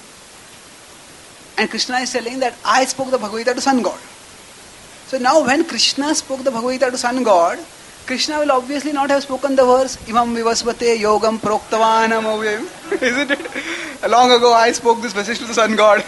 and Krishna is telling that I spoke the Bhagavad Gita to Sun God. So now when Krishna spoke the Bhagavad Gita to Sun God, Krishna will obviously not have spoken the verse Imam Vivasvate Yogam Proktavanam Avyayam. Isn't it? Long ago I spoke this message to the Sun God.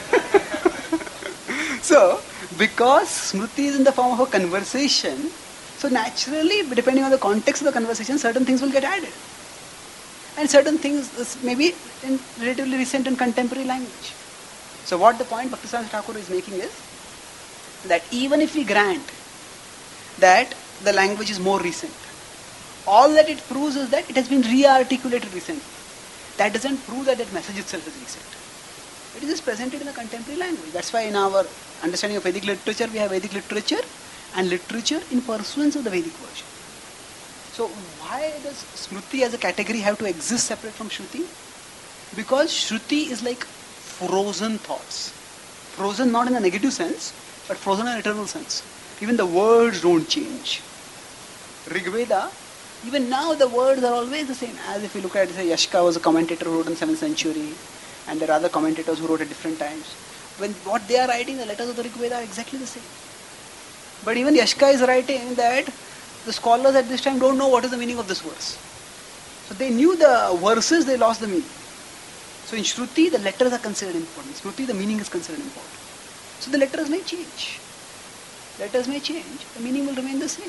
So, because Smriti is in the form of a conversation, so naturally, depending on the context of the conversation, certain things will get added. And certain things may be in relatively recent and contemporary language. So what the point Bhaktisiddhanta Thakur is making is that even if we grant that the language is more recent, all that it proves is that it has been re-articulated recently. That doesn't prove that that message itself is recent. It is just presented in a contemporary language. That's why in our understanding of Vedic literature, we have Vedic literature and literature in pursuance of the Vedic version. So why does Smriti as a category have to exist separate from Shruti? Because Shruti is like frozen thoughts. Frozen not in a negative sense, but frozen in an eternal sense. Even the words don't change. Rig Veda, even now the words are always the same. As if you look at, say, Yashka was a commentator who wrote in the 7th century, and there are other commentators who wrote at different times. When what they are writing, the letters of the Rig Veda are exactly the same. But even Yashka is writing that the scholars at this time don't know what is the meaning of this verse. So they knew the verses, they lost the meaning. So in Shruti, the letters are considered important. In Smriti, the meaning is considered important. So the letters may change. Letters may change. The meaning will remain the same.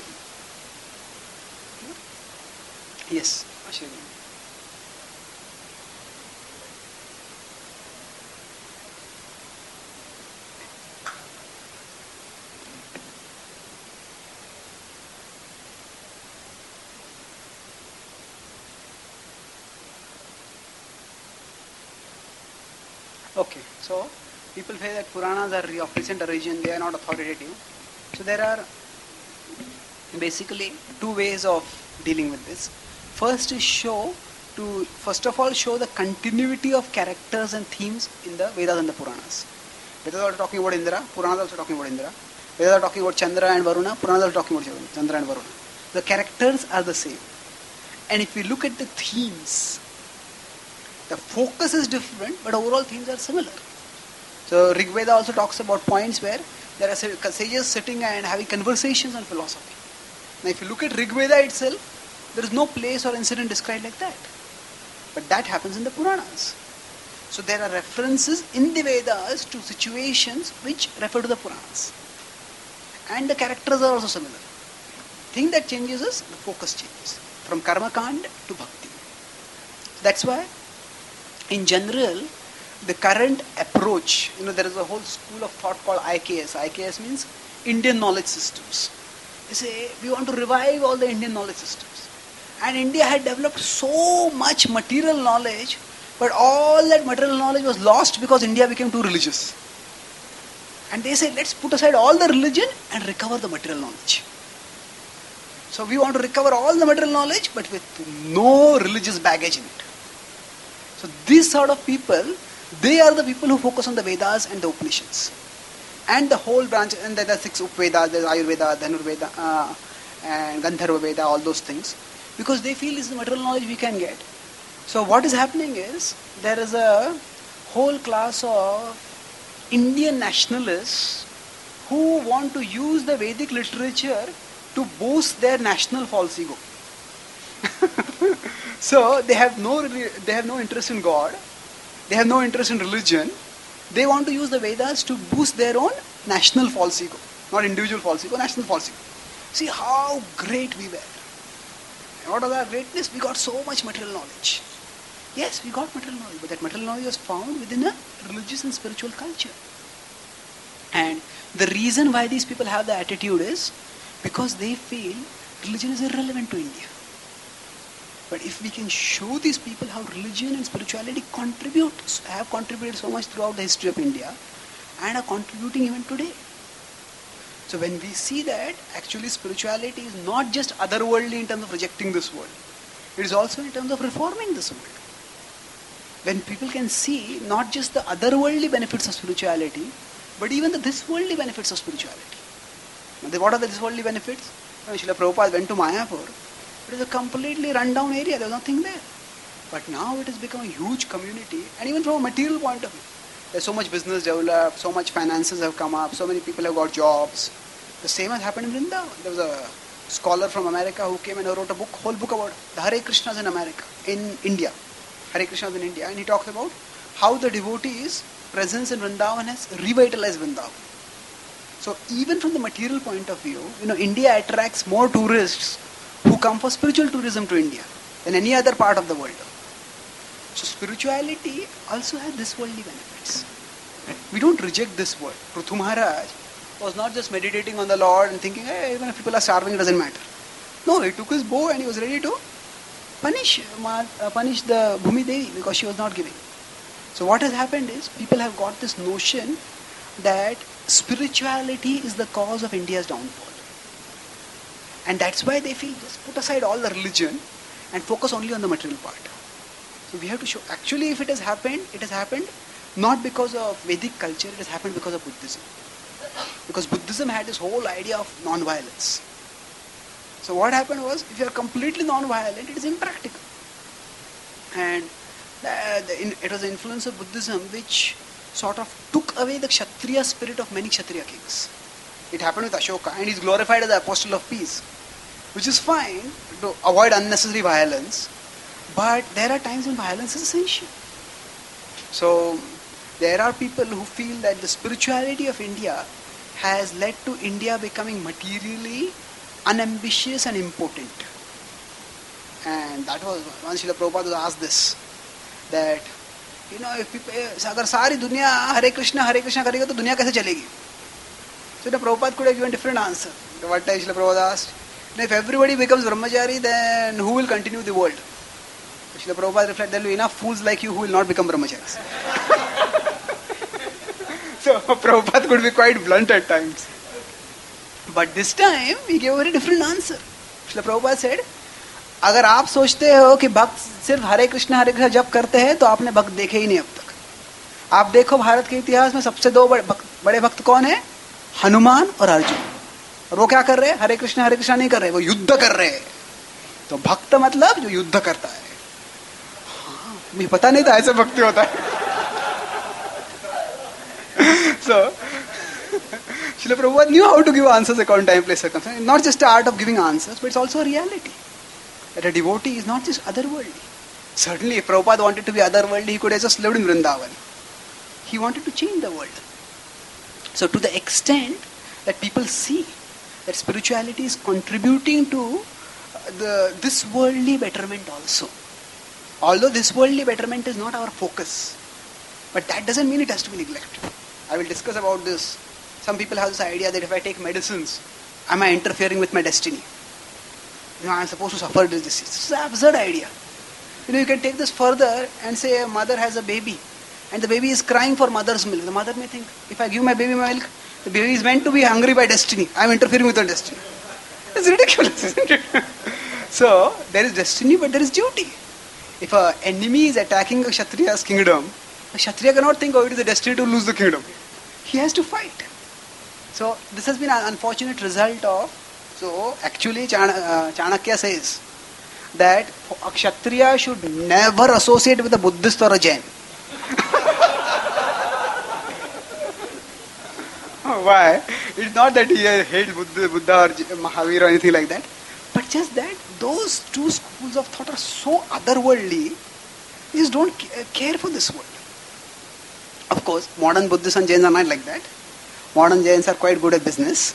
Yes, Ashwin. Okay, so people say that Puranas are of recent origin, they are not authoritative. So there are basically two ways of dealing with this. First is first of all show the continuity of characters and themes in the Vedas and the Puranas. Vedas are talking about Indra, Puranas are also talking about Indra. Vedas are talking about Chandra and Varuna, Puranas are talking about Chandra and Varuna. The characters are the same. And if we look at the themes, the focus is different, but overall themes are similar. So Rig Veda also talks about points where there are sages sitting and having conversations on philosophy. Now if you look at Rig Veda itself, there is no place or incident described like that. But that happens in the Puranas. So there are references in the Vedas to situations which refer to the Puranas. And the characters are also similar. The thing that changes is the focus changes from Karma Kand to Bhakti. That's why in general, the current approach, there is a whole school of thought called IKS. IKS means Indian knowledge systems. They say, we want to revive all the Indian knowledge systems. And India had developed so much material knowledge, but all that material knowledge was lost because India became too religious. And they say, let's put aside all the religion and recover the material knowledge. So we want to recover all the material knowledge, but with no religious baggage in it. So these sort of people, they are the people who focus on the Vedas and the Upanishads. And the whole branch, and there are 6 Upvedas, there's Ayurveda, Dhanurveda, and Gandharva Veda, all those things. Because they feel this is the material knowledge we can get. So what is happening is, there is a whole class of Indian nationalists who want to use the Vedic literature to boost their national false ego. So they have no interest in God, they have no interest in religion. They want to use the Vedas to boost their own national false ego, not individual false ego, national false ego. See how great we were. And what was our greatness? We got so much material knowledge. Yes, we got material knowledge, but that material knowledge was found within a religious and spiritual culture. And the reason why these people have the attitude is because they feel religion is irrelevant to India. But if we can show these people how religion and spirituality have contributed so much throughout the history of India and are contributing even today. So when we see that actually spirituality is not just otherworldly in terms of rejecting this world, it is also in terms of reforming this world. When people can see not just the otherworldly benefits of spirituality, but even the this-worldly benefits of spirituality. Now, what are the this-worldly benefits? When Srila Prabhupada went to Mayapur, it was a completely run-down area, there was nothing there. But now it has become a huge community, and even from a material point of view. There's so much business developed, so much finances have come up, so many people have got jobs. The same has happened in Vrindavan. There was a scholar from America who came and wrote a whole book about the Hare Krishnas in America, in India. Hare Krishnas in India, and he talked about how the devotees' presence in Vrindavan has revitalized Vrindavan. So even from the material point of view, India attracts more tourists who come for spiritual tourism to India than any other part of the world. So spirituality also has this worldly benefits. We don't reject this world. Prithu Maharaj was not just meditating on the Lord and thinking, hey, even if people are starving, it doesn't matter. No, he took his bow and he was ready to punish the Bhumi Devi because she was not giving. So what has happened is, people have got this notion that spirituality is the cause of India's downfall. And that's why they feel, just put aside all the religion and focus only on the material part. So we have to show, actually if it has happened not because of Vedic culture, it has happened because of Buddhism. Because Buddhism had this whole idea of non-violence. So what happened was, if you are completely non-violent, it is impractical. And it was the influence of Buddhism which sort of took away the Kshatriya spirit of many Kshatriya kings. It happened with Ashoka, and he's glorified as the apostle of peace, which is fine to avoid unnecessary violence, but there are times when violence is essential. So there are people who feel that the spirituality of India has led to India becoming materially unambitious and impotent. And that was, once Srila Prabhupada was asked this, that, if people, agar sari dunya Hare Krishna karega, to dunya kaise chalegi? So the Prabhupada could have given a different answer. What Srila Prabhupada asked, if everybody becomes brahmachari, then who will continue the world? So Srila Prabhupada reflected, there will be enough fools like you who will not become brahmacharis. So Prabhupada could be quite blunt at times. But this time he gave a very different answer. Srila Prabhupada said, अगर आप सोचते हो कि भक्त सिर्फ हरे कृष्ण जप करते हैं तो आपने भक्त देखे ही नहीं अब तक. आप देखो भारत के इतिहास में सबसे दो बड़े भक्त कौन है? हनुमान और अर्जुन. और वो क्या कर रहे हैं? हरे कृष्ण नहीं कर रहे, वो युद्ध कर रहे हैं. तो भक्त मतलब जो युद्ध करता है. हाँ, मुझे पता नहीं था ऐसे भक्ति होता है. So Srila Prabhupada knew how to give answers according to time, place, circumstance. Not just the art of giving answers, but it's also a reality. That a devotee is not just otherworldly. Certainly, if Prabhupada wanted to be otherworldly, he could have just lived in Vrindavan. He wanted to change the world. So, to the extent that people see that spirituality is contributing to this worldly betterment also. Although this worldly betterment is not our focus, but that doesn't mean it has to be neglected. I will discuss about this. Some people have this idea that if I take medicines, am I interfering with my destiny? I am supposed to suffer this disease. This is an absurd idea. You can take this further and say a mother has a baby and the baby is crying for mother's milk. The mother may think, if I give my baby my milk, the baby is meant to be hungry by destiny. I am interfering with her destiny. It's ridiculous, isn't it? So, there is destiny, but there is duty. If an enemy is attacking a Kshatriya's kingdom, a Kshatriya cannot think, it is a destiny to lose the kingdom. He has to fight. So, this has been an unfortunate result of. So, actually, Chanakya says that a Kshatriya should never associate with a Buddhist or a Jain. Why? It's not that he hates Buddha or Mahavir or anything like that, but just that those two schools of thought are so otherworldly, you just don't care for this world. Of course, modern Buddhists and Jains are not like that. Modern Jains are quite good at business.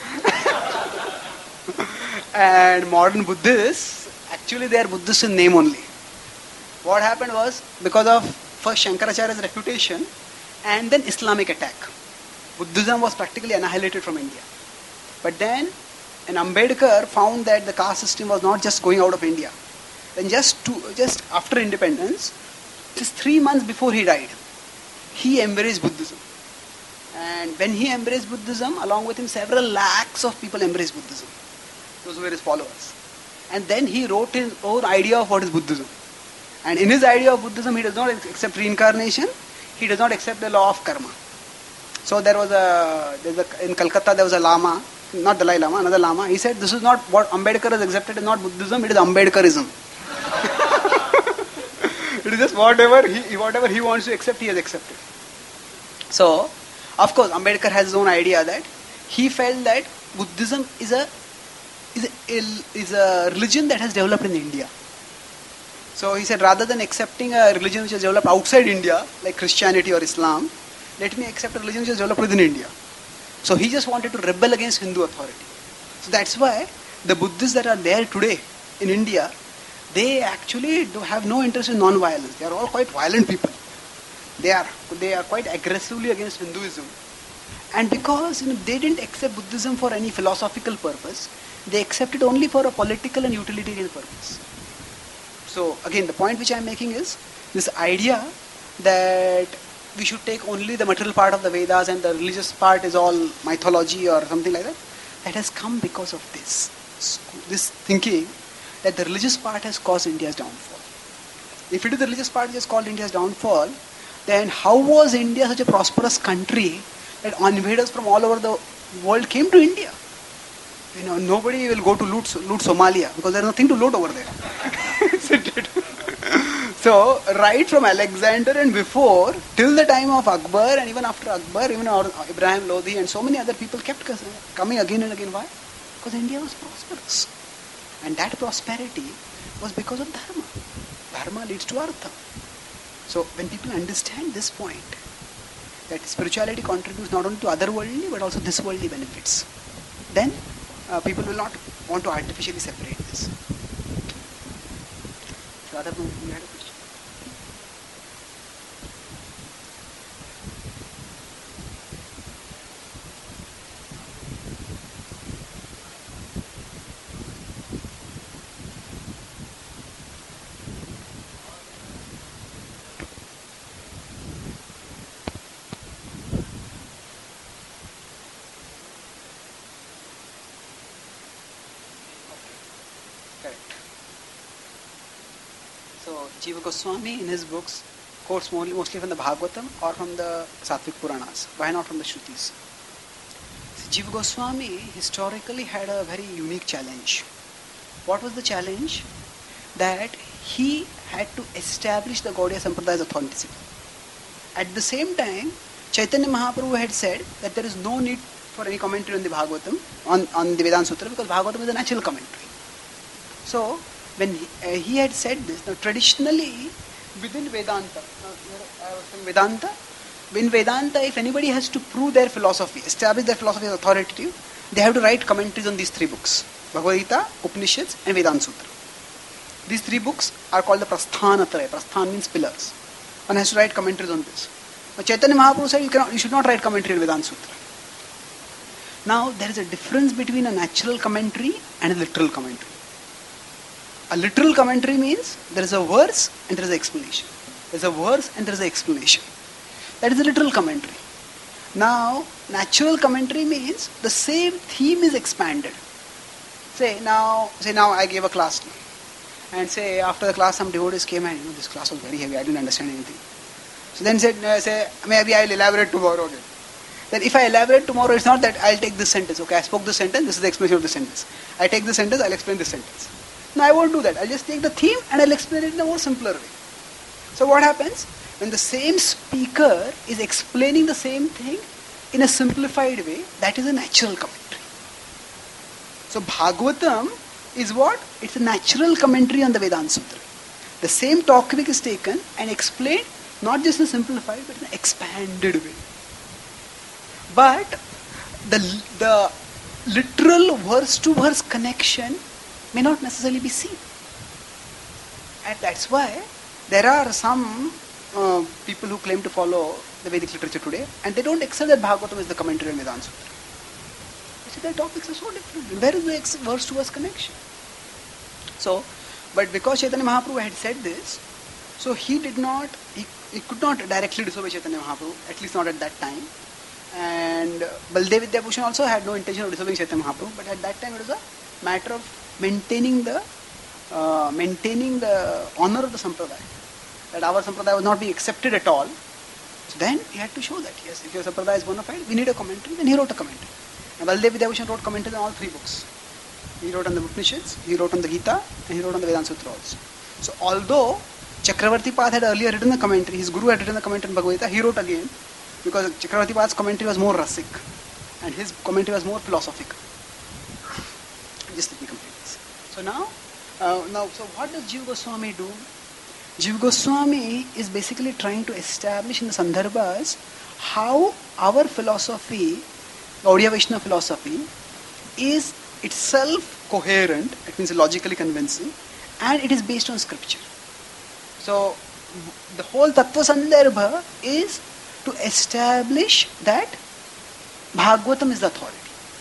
And modern Buddhists, actually they are Buddhists in name only. What happened was, because of first Shankaracharya's reputation and then Islamic attack, Buddhism was practically annihilated from India. But then an Ambedkar found that the caste system was not just going out of India. Then just after independence, just 3 months before he died, he embraced Buddhism. And when he embraced Buddhism, along with him several lakhs of people embraced Buddhism. Those were his followers. And then he wrote his own idea of what is Buddhism. And in his idea of Buddhism, he does not accept reincarnation. He does not accept the law of karma. So in Calcutta there was a Lama, not Dalai Lama, another Lama. He said, this is not what Ambedkar has accepted, is not Buddhism, it is Ambedkarism. It is just whatever he wants to accept, he has accepted. So, of course, Ambedkar has his own idea that he felt that Buddhism is a religion that has developed in India. So he said, rather than accepting a religion which has developed outside India, like Christianity or Islam, let me accept a religion which has developed within India. So he just wanted to rebel against Hindu authority. So that's why the Buddhists that are there today in India, they actually have no interest in non-violence. They are all quite violent people. They are quite aggressively against Hinduism. And because they didn't accept Buddhism for any philosophical purpose, they accept it only for a political and utilitarian purpose. So again, the point which I am making is this idea that we should take only the material part of the Vedas and the religious part is all mythology or something like that. That has come because of this thinking that the religious part has caused India's downfall. If it is the religious part which has caused India's downfall, then how was India such a prosperous country that invaders from all over the world came to India? Nobody will go to loot Somalia because there is nothing to loot over there. Isn't it? So, right from Alexander and before, till the time of Akbar and even after Akbar, even Ibrahim Lodi and so many other people kept coming again and again. Why? Because India was prosperous. And that prosperity was because of Dharma. Dharma leads to Artha. So, when people understand this point, that spirituality contributes not only to otherworldly but also this worldly benefits, then people will not want to artificially separate this. Radha, you had a question? So Jiva Goswami in his books quotes mostly from the Bhagavatam or from the Sattvic Puranas. Why not from the Shrutis? So Jiva Goswami historically had a very unique challenge. What was the challenge? That he had to establish the Gaudiya Sampradaya's authenticity. At the same time, Chaitanya Mahaprabhu had said that there is no need for any commentary on the Bhagavatam, on the Vedanta Sutra, because Bhagavatam is a natural commentary. So, when he had said this, now traditionally within Vedanta, in Vedanta, if anybody has to prove their philosophy, establish their philosophy as authoritative, they have to write commentaries on these three books: Bhagavad Gita, Upanishads, and Vedanta Sutra. These three books are called the Prasthanatraya. Prasthan means pillars. One has to write commentaries on this. Now, Chaitanya Mahaprabhu said you should not write commentary on Vedanta Sutra. Now, there is a difference between a natural commentary and a literal commentary. A literal commentary means there is a verse and there is an explanation. There is a verse and there is an explanation. That is a literal commentary. Now, natural commentary means the same theme is expanded. Say now I gave a class. And say after the class some devotees came and this class was very heavy, I didn't understand anything. So then say maybe I'll elaborate tomorrow again. Then if I elaborate tomorrow, it's not that I'll take this sentence. Okay, I spoke this sentence, this is the explanation of the sentence. I take this sentence, I'll explain this sentence. No, I won't do that. I'll just take the theme and I'll explain it in a more simpler way. So what happens? When the same speaker is explaining the same thing in a simplified way, that is a natural commentary. So Bhagavatam is what? It's a natural commentary on the Vedanta Sutra. The same topic is taken and explained not just in a simplified but in an expanded way. But the literal verse-to-verse connection may not necessarily be seen. And that's why there are some people who claim to follow the Vedic literature today and they don't accept that Bhagavatam is the commentary on Vedanta Sutra. They say their topics are so different. Where is the verse-to-verse connection? So, but because Chaitanya Mahaprabhu had said this, so he could not directly disobey Chaitanya Mahaprabhu, at least not at that time. And Baldev Vidyabhushan also had no intention of disobeying Chaitanya Mahaprabhu, but at that time it was a matter of maintaining the honor of the Sampradaya, that our Sampradaya was not being accepted at all. So then he had to show that, yes, if your Sampradaya is bona fide, we need a commentary, then he wrote a commentary. And Baldev Vidyabhushan wrote commentaries on all three books. He wrote on the Upanishads, he wrote on the Gita, and he wrote on the Vedanta Sutra also. So although Chakravarti Pad had earlier written the commentary, his guru had written the commentary on Bhagavad Gita, he wrote again, because Chakravarti Pad's commentary was more rasic, and his commentary was more philosophical. Just let me complete this. So so what does Jiva Goswami do? Jiva Goswami is basically trying to establish in the Sandarbhas how our philosophy, Gaudiya Vaishnava philosophy, is itself coherent, it means logically convincing, and it is based on scripture. So the whole Tattva Sandarbha is to establish that Bhagavatam is the authority.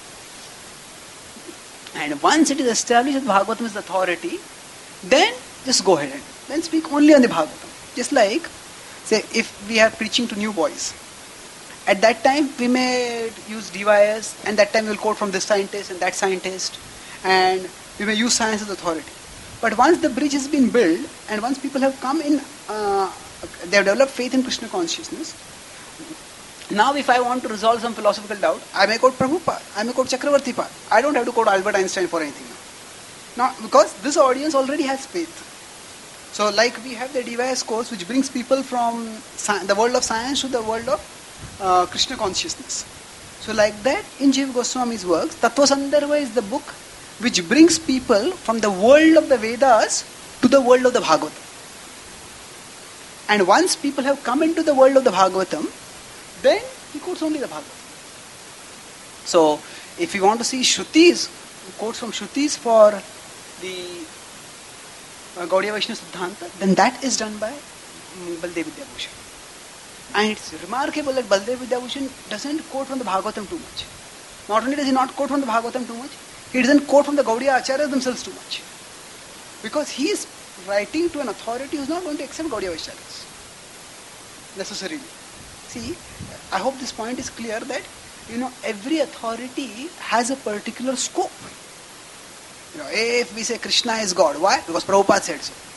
And once it is established that Bhagavatam is the authority, then just go ahead and then speak only on the Bhagavatam. Just like, say, if we are preaching to new boys, at that time we may use devices, and that time we will quote from this scientist and that scientist, and we may use science as authority. But once the bridge has been built, and once people have come in, they have developed faith in Krishna consciousness, now if I want to resolve some philosophical doubt, I may quote Prabhupada, I may quote Chakravarti Pad. I don't have to quote Albert Einstein for anything now. Now, because this audience already has faith. So like we have the device course which brings people from the world of science to the world of Krishna consciousness. So like that, in Jiva Goswami's works, Tattva Sandarbha is the book which brings people from the world of the Vedas to the world of the Bhagavatam. And once people have come into the world of the Bhagavatam, then he quotes only the Bhagavatam. So if you want to see Shrutis, quotes from Shrutis for the Gaudiya Vaishnava Siddhanta, then that is done by Baldev Vidyabhushan. And it's remarkable that Baldev Vidyabhushan doesn't quote from the Bhagavatam too much. Not only does he not quote from the Bhagavatam too much, he doesn't quote from the Gaudiya Acharyas themselves too much. Because he is writing to an authority who is not going to accept Gaudiya Vaishnavas necessarily. See, I hope this point is clear that, every authority has a particular scope. If we say Krishna is God, why? Because Prabhupada said so.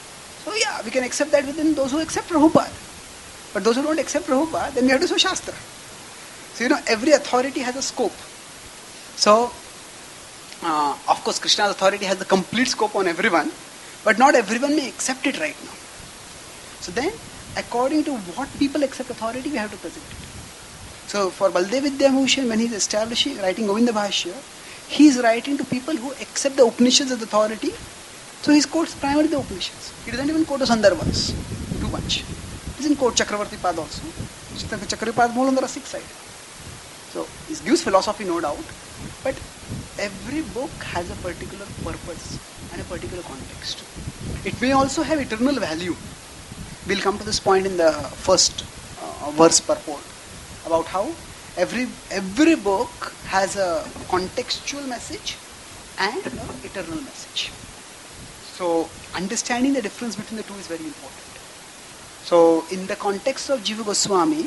So yeah, we can accept that within those who accept Prabhupada. But those who don't accept Prabhupada, then we have to show Shastra. So every authority has a scope. So, of course, Krishna's authority has the complete scope on everyone, but not everyone may accept it right now. So then, according to what people accept authority, we have to present it. So for Baldev Vidyabhushan, when he's writing Govinda Bhashya, he's writing to people who accept the Upanishads as authority. So he quotes primarily the Upanishads. He doesn't even quote the Sandarbhas too much. He doesn't quote Chakravarti Pad also. Chakravarti Pad more on the Rasik side. So he gives philosophy, no doubt, but every book has a particular purpose and a particular context. It may also have eternal value. We'll come to this point in the first verse purport about how every book has a contextual message and an eternal message. So understanding the difference between the two is very important. So in the context of Jiva Goswami,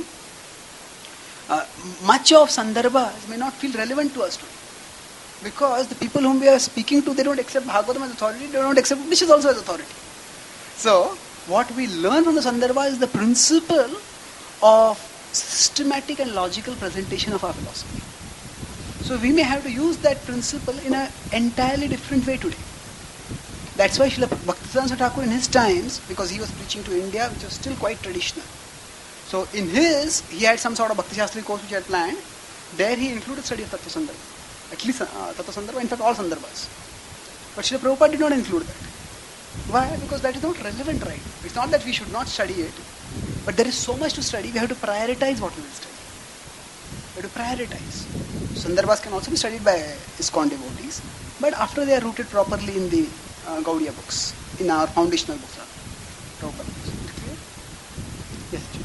much of Sandarbhas may not feel relevant to us today. Because the people whom we are speaking to, they don't accept Bhagavatam as authority, they don't accept Upanishads also as authority. So, what we learn from the Sandarbha is the principle of systematic and logical presentation of our philosophy. So, we may have to use that principle in an entirely different way today. That's why Srila Bhaktisiddhanta Thakur in his times, because he was preaching to India, which was still quite traditional. So, he had some sort of Bhakti Shastri course which he had planned. There he included study of Tattva Sandarbha. At least Tattva Sandarbha, in fact all Sandarbhas. But Srila Prabhupada did not include that. Why? Because that is not relevant, right? It's not that we should not study it, but there is so much to study, we have to prioritize what we will study. We have to prioritize. Sandarbhas can also be studied by ISKCON devotees, but after they are rooted properly in the Gaudiya books, in our foundational books. Prabhupada books. Clear? Yes, Jim.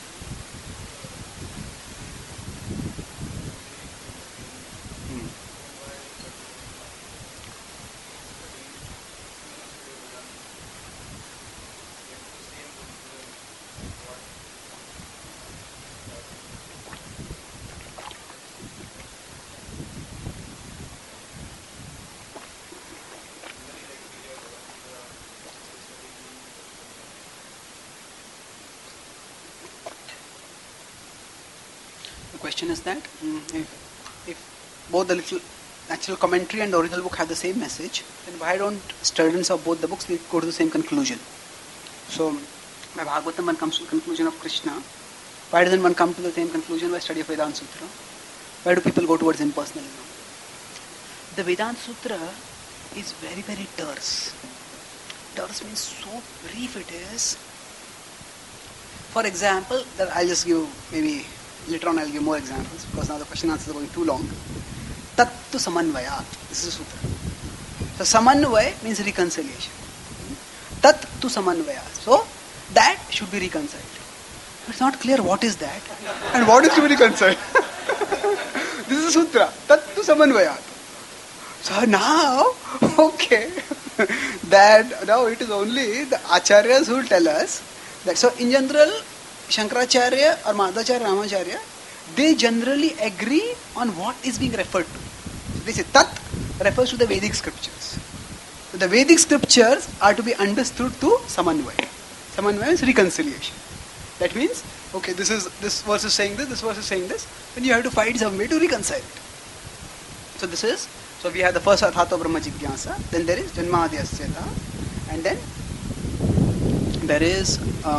Question is that if both the little natural commentary and the original book have the same message, then why don't students of both the books go to the same conclusion? So, by Bhagavatam one comes to the conclusion of Krishna. Why doesn't one come to the same conclusion by study of Vedanta Sutra? Why do people go towards impersonalism? The Vedanta Sutra is very, very terse. Terse means so brief it is. For example, that I'll just give maybe later on I'll give more examples because now the question answers are going too long. Tattu samanvayat. This is a sutra. So samanvay means reconciliation. Tattu samanvayat. So that should be reconciled. It's not clear what is that and what is to be reconciled. This is a sutra. Tattu samanvayat. So now, okay, that now it is only the acharyas who will tell us that. So in general, Shankaracharya or Madhacharya, Ramacharya, they generally agree on what is being referred to. So they say Tat refers to the Vedic scriptures. So the Vedic scriptures are to be understood to Samanvaya. Samanvaya is reconciliation. That means, okay, this verse is saying this verse is saying this, then you have to find some way to reconcile it. So we have the first Athato Brahma Jigyasa, then there is Janmadhyasyata, and then there is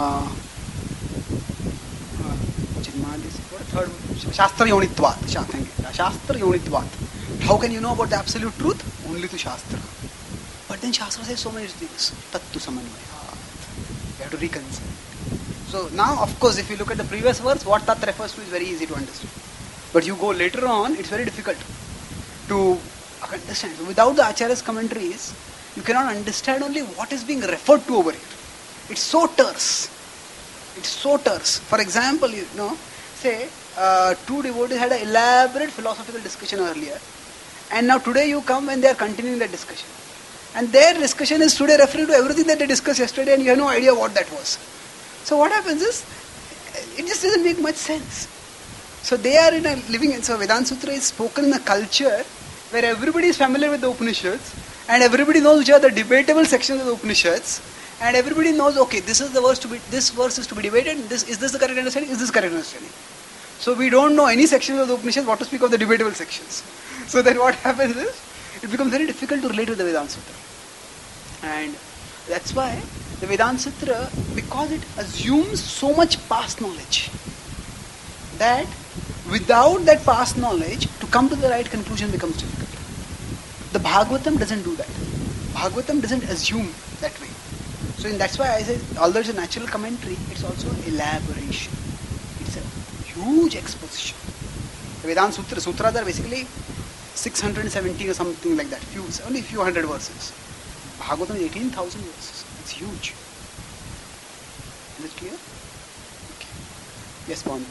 third Shastra Yonitvat. Shastra Yonitvat. How can you know about the absolute truth? Only through Shastra. But then Shastra says so many things. Tattu samanvayat. You have to reconcile. So now, of course, if you look at the previous verse, what Tat refers to is very easy to understand. But you go later on, it's very difficult to understand. So without the Acharya's commentaries, you cannot understand only what is being referred to over here. It's so terse. It's so terse. For example, say two devotees had an elaborate philosophical discussion earlier, and now today you come and they are continuing that discussion. And their discussion is today referring to everything that they discussed yesterday and you have no idea what that was. So what happens is, it just doesn't make much sense. So they are so Vedanta Sutra is spoken in a culture where everybody is familiar with the Upanishads and everybody knows which are the debatable sections of the Upanishads, And everybody knows, okay, this is the verse to be, this verse is to be debated, is this the correct understanding, is this correct understanding? So we don't know any sections of the Upanishads, what to speak of the debatable sections. So then what happens is, it becomes very difficult to relate to the Vedanta Sutra. And that's why the Vedanta Sutra, because it assumes so much past knowledge, that without that past knowledge, to come to the right conclusion becomes difficult. The Bhagavatam doesn't do that. Bhagavatam doesn't assume that way. So that's why I say, although it's a natural commentary, it's also elaboration. It's a huge exposition. The Vedanta Sutras are basically 670 or something like that. Only a few hundred verses. Bhagavatam is 18,000 verses. It's huge. Is it clear? Okay. Yes, Bond.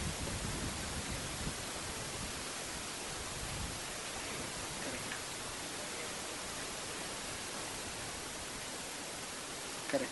Correct.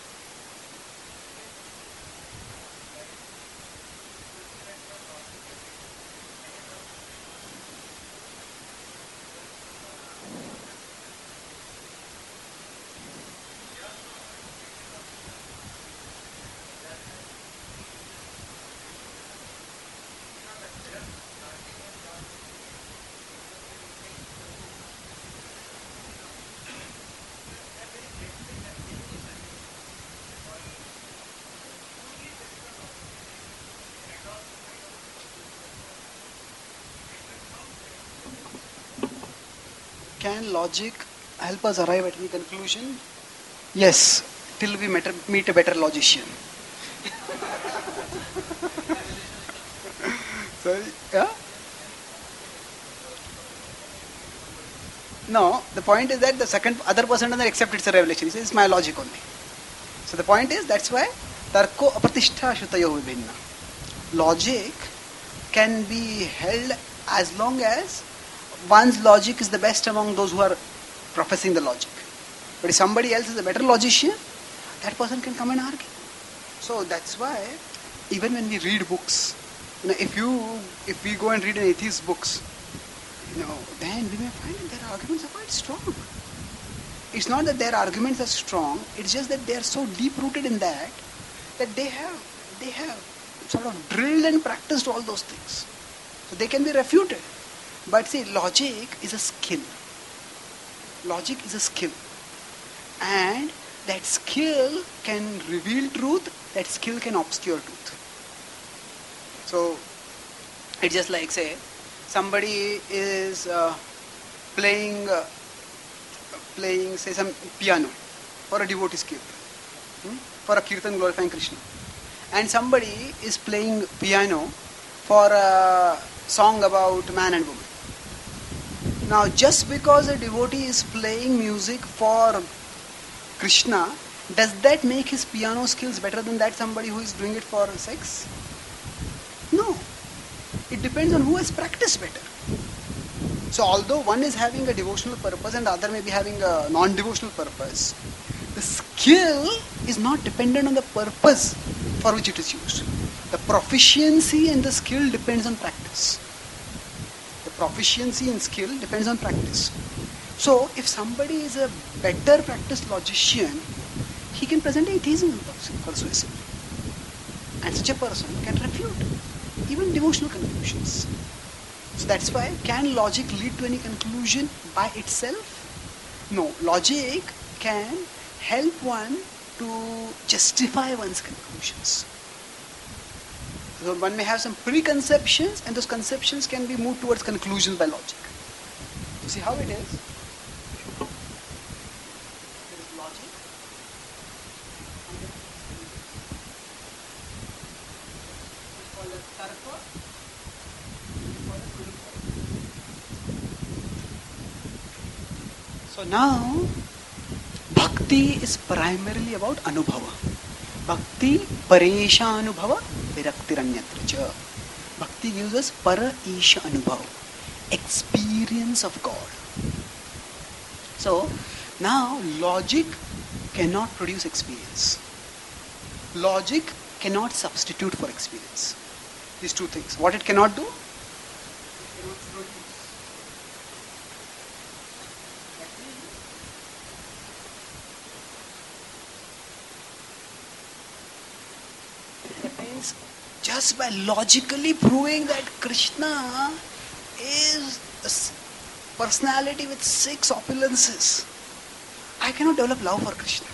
Can logic help us arrive at any conclusion? Yes, till we meet a better logician. Sorry? Yeah? No, the point is that the other person doesn't accept it's a revelation. He says, it's my logic only. So the point is, that's why tarko apratishta shutayo vibhinna. Logic can be held as long as one's logic is the best among those who are professing the logic. But if somebody else is a better logician, that person can come and argue. So that's why even when we read books, if we go and read an atheist books, then we may find that their arguments are quite strong. It's not that their arguments are strong, it's just that they are so deep rooted in that they have sort of drilled and practiced all those things. So they can be refuted. But see, logic is a skill. Logic is a skill. And that skill can reveal truth, that skill can obscure truth. So, it's just like, say, somebody is playing, say, some piano for a devotee's kirtan, for a kirtan glorifying Krishna. And somebody is playing piano for a song about man and woman. Now, just because a devotee is playing music for Krishna, does that make his piano skills better than that somebody who is doing it for sex? No. It depends on who has practiced better. So, although one is having a devotional purpose and the other may be having a non-devotional purpose, the skill is not dependent on the purpose for which it is used. The proficiency and the skill depends on practice. Proficiency and skill depends on practice. So, if somebody is a better practiced logician, he can present atheism persuasively. And such a person can refute even devotional conclusions. So that's why, can logic lead to any conclusion by itself? No. Logic can help one to justify one's conclusions. So one may have some preconceptions, and those conceptions can be moved towards conclusions by logic. You see how it is? There is logic. It's called as tarka. So now, bhakti is primarily about anubhava. Bhakti paresha anubhava viraktiranyatra cha. Bhakti gives us para isha anubhava, experience of God. So now logic cannot produce experience. Logic cannot substitute for experience. These two things. What it cannot do? It cannot produce. That means means just by logically proving that Krishna is a personality with 6 opulences, I cannot develop love for Krishna.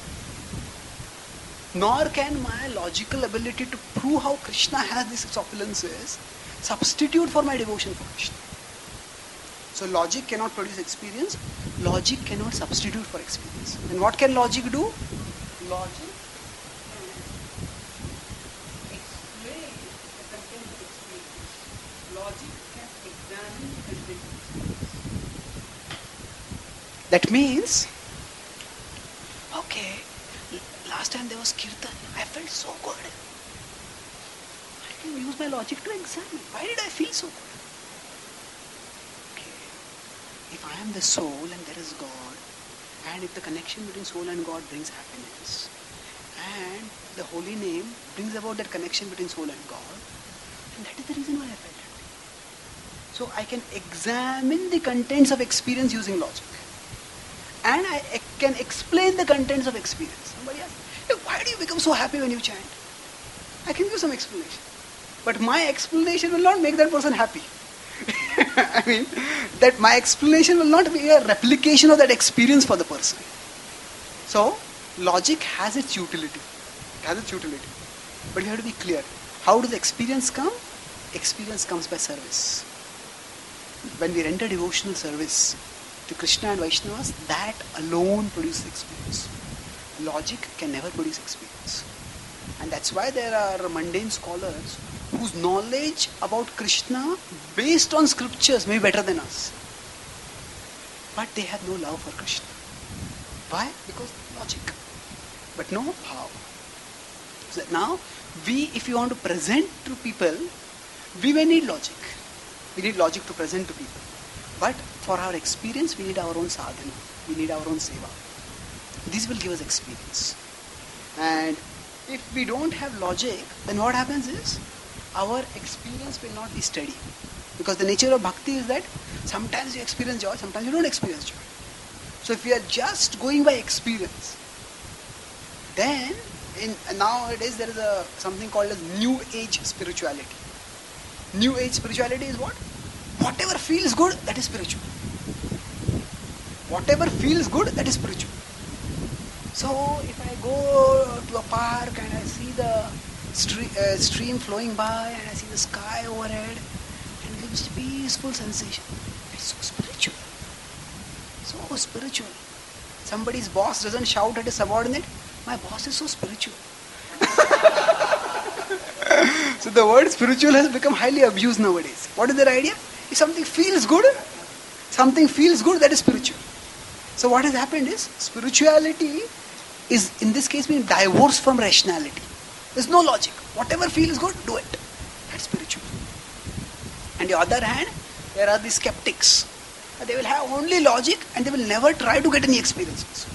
Nor can my logical ability to prove how Krishna has these 6 opulences substitute for my devotion for Krishna. So logic cannot produce experience. Logic cannot substitute for experience. And what can logic do? Logic can explain the content of experience. Logic can examine the content of experience. That means, okay, last time there was kirtan, I felt so good. I can use my logic to examine. Why did I feel so good? If I am the soul and there is God, and if the connection between soul and God brings happiness, and the holy name brings about that connection between soul and God, and that is the reason why I felt happy. So I can examine the contents of experience using logic. And I can explain the contents of experience. Somebody asks, hey, why do you become so happy when you chant? I can give some explanation. But my explanation will not make that person happy. I mean, that my explanation will not be a replication of that experience for the person. So, logic has its utility. It has its utility. But you have to be clear. How does experience come? Experience comes by service. When we render devotional service to Krishna and Vaishnavas, that alone produces experience. Logic can never produce experience. And that's why there are mundane scholars whose knowledge about Krishna based on scriptures may be better than us. But they have no love for Krishna. Why? Because logic. But no how. So now, if you want to present to people, we may need logic. We need logic to present to people. But for our experience, we need our own sadhana. We need our own seva. This will give us experience. And if we don't have logic, then what happens is, our experience will not be steady. Because the nature of bhakti is that sometimes you experience joy, sometimes you don't experience joy. So if we are just going by experience, then nowadays there is something called as New Age spirituality. New Age spirituality is what? Whatever feels good, that is spiritual. Whatever feels good, that is spiritual. So if I go to a park and I see the stream flowing by and I see the sky overhead and it gives peaceful sensation, it's so spiritual. So spiritual. Somebody's boss doesn't shout at his subordinate, my boss is so spiritual. So the word spiritual has become highly abused nowadays. What is their idea? If something feels good, that is spiritual. So what has happened is, spirituality is in this case being divorced from rationality. There's no logic. Whatever feels good, do it. That's spiritual. On the other hand, there are the skeptics. They will have only logic and they will never try to get any experiences.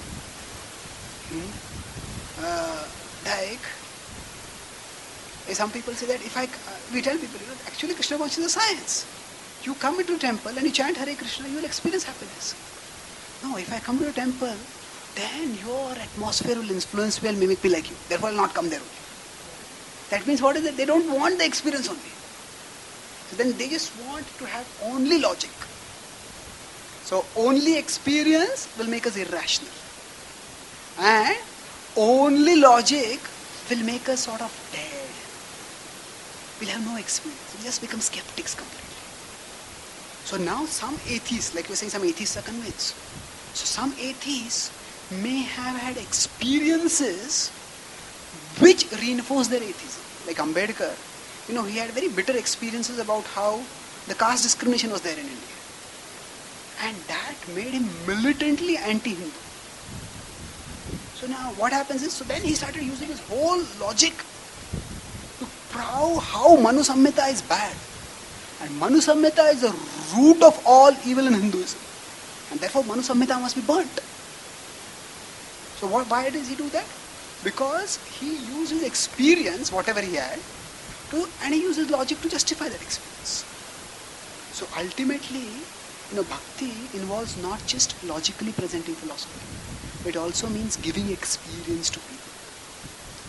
Some people say that we tell people, actually Krishna consciousness is a science. You come into a temple and you chant Hare Krishna, you will experience happiness. No, if I come to a temple, then your atmosphere will influence me and mimic me like you. Therefore I will not come there only. That means what is it? They don't want the experience only. So then they just want to have only logic. So only experience will make us irrational. And only logic will make us sort of dead. We'll have no experience. We'll just become skeptics completely. So now some atheists, like we were saying, some atheists are convinced. So some atheists may have had experiences which reinforce their atheism. Like Ambedkar, he had very bitter experiences about how the caste discrimination was there in India. And that made him militantly anti-Hindu. So now what happens is, so then he started using his whole logic to prove how Manu Samhita is bad. And Manu Samhita is the root of all evil in Hinduism. And therefore Manu Samhita must be burnt. So why does he do that? Because he uses experience, whatever he had, and he uses logic to justify that experience. So ultimately, bhakti involves not just logically presenting philosophy. It also means giving experience to people.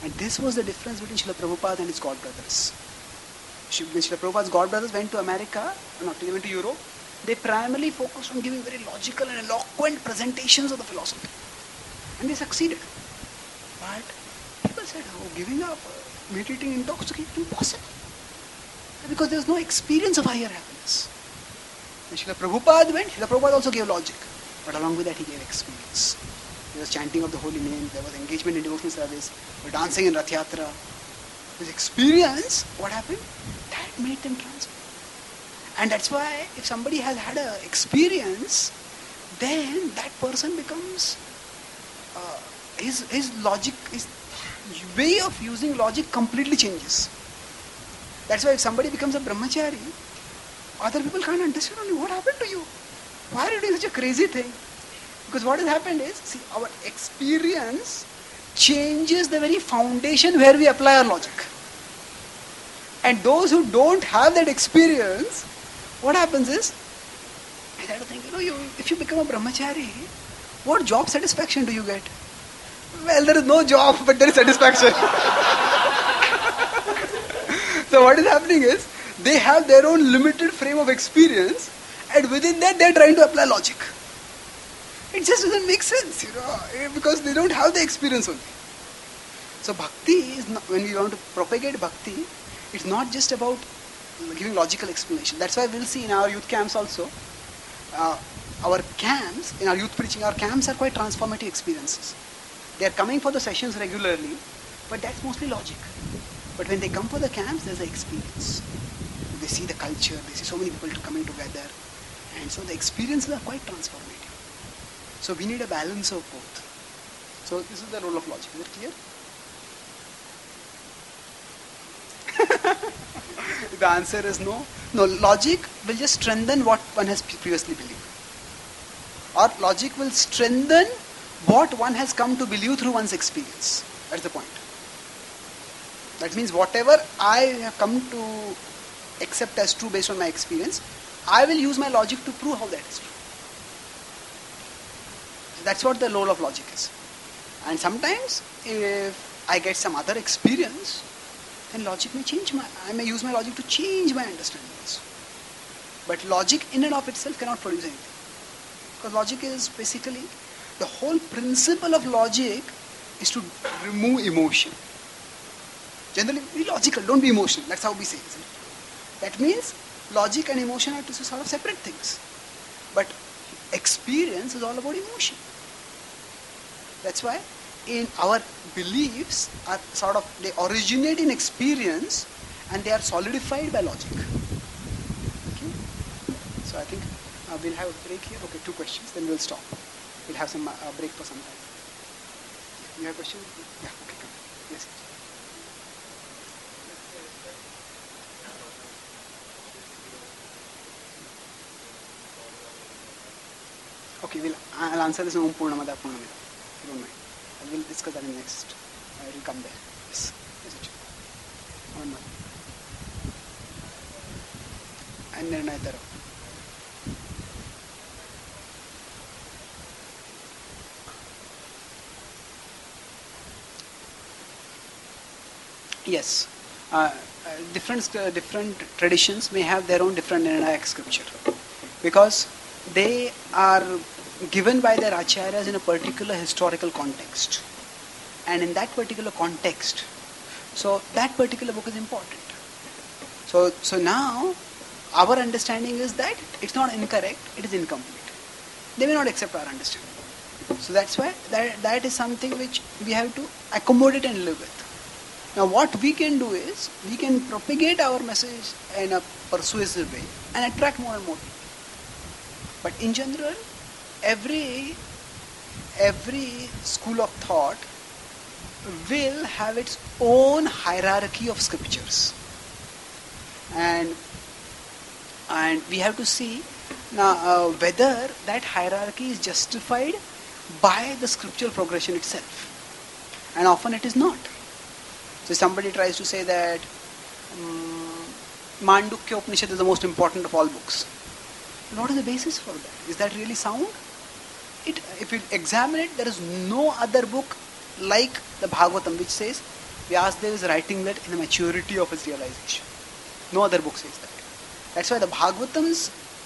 And this was the difference between Srila Prabhupada and his god brothers. When Srila Prabhupada's god brothers went to America, not they went to Europe, they primarily focused on giving very logical and eloquent presentations of the philosophy. And they succeeded. But people said, oh, giving up, meditating, intoxicating, impossible. Because there was no experience of higher happiness. When Srila Prabhupada went, Srila Prabhupada also gave logic. But along with that, he gave experience. There was chanting of the holy name, there was engagement in devotional service, there was dancing in Rath Yatra. His experience, what happened? That made them transform. And that's why if somebody has had an experience, then that person becomes, his logic, his way of using logic completely changes. That's why if somebody becomes a brahmachari, other people can't understand only what happened to you. Why are you doing such a crazy thing? Because what has happened is, see, our experience changes the very foundation where we apply our logic. And those who don't have that experience, what happens is, I start to think, if you become a brahmachari, what job satisfaction do you get? Well, there is no job, but there is satisfaction. So what is happening is, they have their own limited frame of experience, and within that they are trying to apply logic. It just doesn't make sense, because they don't have the experience only. So bhakti is not, when we want to propagate bhakti, it's not just about giving logical explanation. That's why we'll see in our youth camps also, our camps, in our youth preaching, our camps are quite transformative experiences. They are coming for the sessions regularly, but that's mostly logic. But when they come for the camps, there's an experience. They see the culture, they see so many people coming together, and so the experiences are quite transformative. So we need a balance of both. So this is the role of logic. Is it clear? The answer is no. No, logic will just strengthen what one has previously believed. Or logic will strengthen what one has come to believe through one's experience. That's the point. That means whatever I have come to accept as true based on my experience, I will use my logic to prove how that is true. So that's what the role of logic is. And sometimes, if I get some other experience, then logic may change I may use my logic to change my understanding also. But logic in and of itself cannot produce anything. Because logic is basically, the whole principle of logic is to remove emotion. Generally, be logical, don't be emotional. That's how we say, isn't it? That means logic and emotion are two sort of separate things. But experience is all about emotion. That's why in our beliefs are sort of, they originate in experience and they are solidified by logic. Okay? So I think we'll have a break here. Okay, 2 questions, then we'll stop. We'll have some break for some time. You have a question? Yeah, okay, come. Yes. Okay, I'll answer this in Om Purnamada Purnamida. You don't mind. We'll discuss that in next. I will come there. Yes. Yes, it. One more. And Nirnay Taro. Yes. Different traditions may have their own different Nirnayak scripture. Because they are given by their acharyas in a particular historical context. And in that particular context, so that particular book is important. So now, our understanding is that it's not incorrect, it is incomplete. They may not accept our understanding. So that's why that is something which we have to accommodate and live with. Now what we can do is, we can propagate our message in a persuasive way and attract more and more people. But in general, every school of thought will have its own hierarchy of scriptures. And we have to see now whether that hierarchy is justified by the scriptural progression itself. And often it is not. So somebody tries to say that Mandukya Upanishad is the most important of all books. What is the basis for that? Is that really sound? If you examine it, there is no other book like the Bhagavatam which says Vyasadeva is writing that in the maturity of his realization. No other book says that. That's why the Bhagavatam's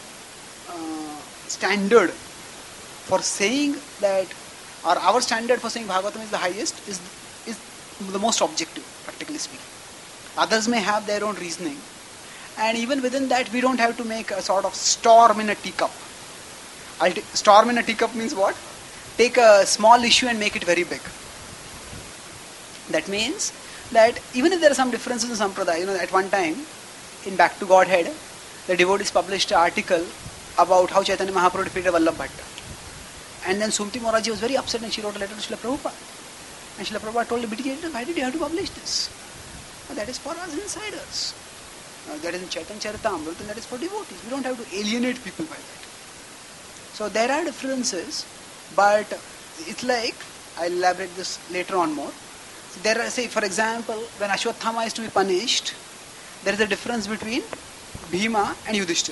standard for saying that, or our standard for saying Bhagavatam is the highest, is the most objective, practically speaking. Others may have their own reasoning, and even within that, we don't have to make a sort of storm in a teacup. Storm in a teacup means what? Take a small issue and make it very big. That means that even if there are some differences in Sampradaya, at one time, in Back to Godhead, the devotees published an article about how Chaitanya Mahaprabhu defeated Vallabh Bhatta. And then Sumati Moraji was very upset and she wrote a letter to Srila Prabhupada. And Srila Prabhupada told the BTJ, why did you have to publish this? That is for us insiders. That is in Chaitanya Charitamrita, and that is for devotees. We don't have to alienate people by that. So there are differences, but it's like, I'll elaborate this later on more. So there are, say, for example, when Ashwatthama is to be punished, there is a difference between Bhima and Yudhishthira.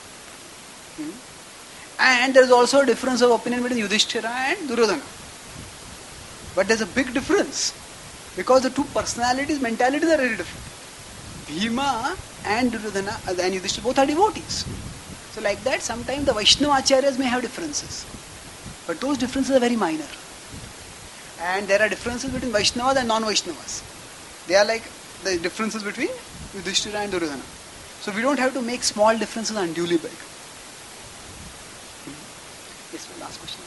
And there is also a difference of opinion between Yudhishthira and Duryodhana. But there is a big difference because the two personalities, mentalities are very different. Bhima and Duryodhana and Yudhishthira both are devotees. So like that, sometimes the Vaishnava Acharyas may have differences. But those differences are very minor. And there are differences between Vaishnavas and non-Vaishnavas. They are like the differences between Yudhishthira and Duryodhana. So we don't have to make small differences unduly big. Yes, my last question.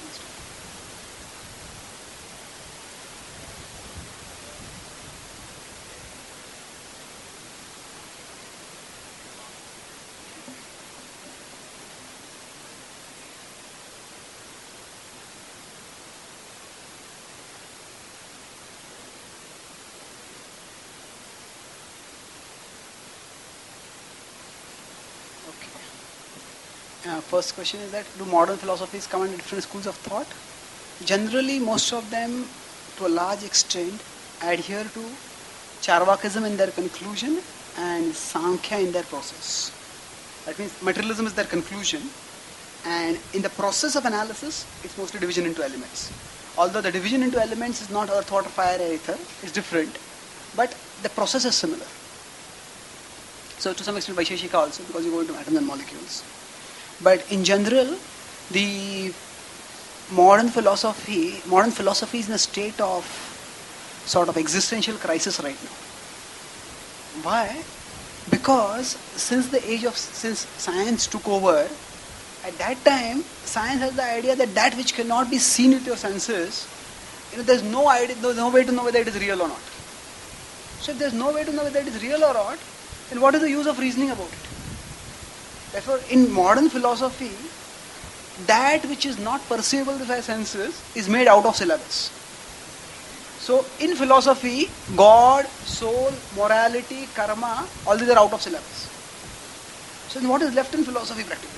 First question is that, do modern philosophies come under different schools of thought? Generally, most of them, to a large extent, adhere to Charvakism in their conclusion and Sankhya in their process. That means materialism is their conclusion, and in the process of analysis, it's mostly division into elements. Although the division into elements is not earth, water, fire, air, ether, it's different, but the process is similar. So to some extent Vaisheshika also, because you go into atoms and molecules. But in general, the modern philosophy is in a state of sort of existential crisis right now. Why? Because since science took over, at that time, science has the idea that which cannot be seen with your senses, there's no way to know whether it is real or not. So if there's no way to know whether it is real or not, then what is the use of reasoning about it? Therefore, in modern philosophy, that which is not perceivable with our senses is made out of syllabus. So, in philosophy, God, soul, morality, karma, all these are out of syllabus. So, then what is left in philosophy practically?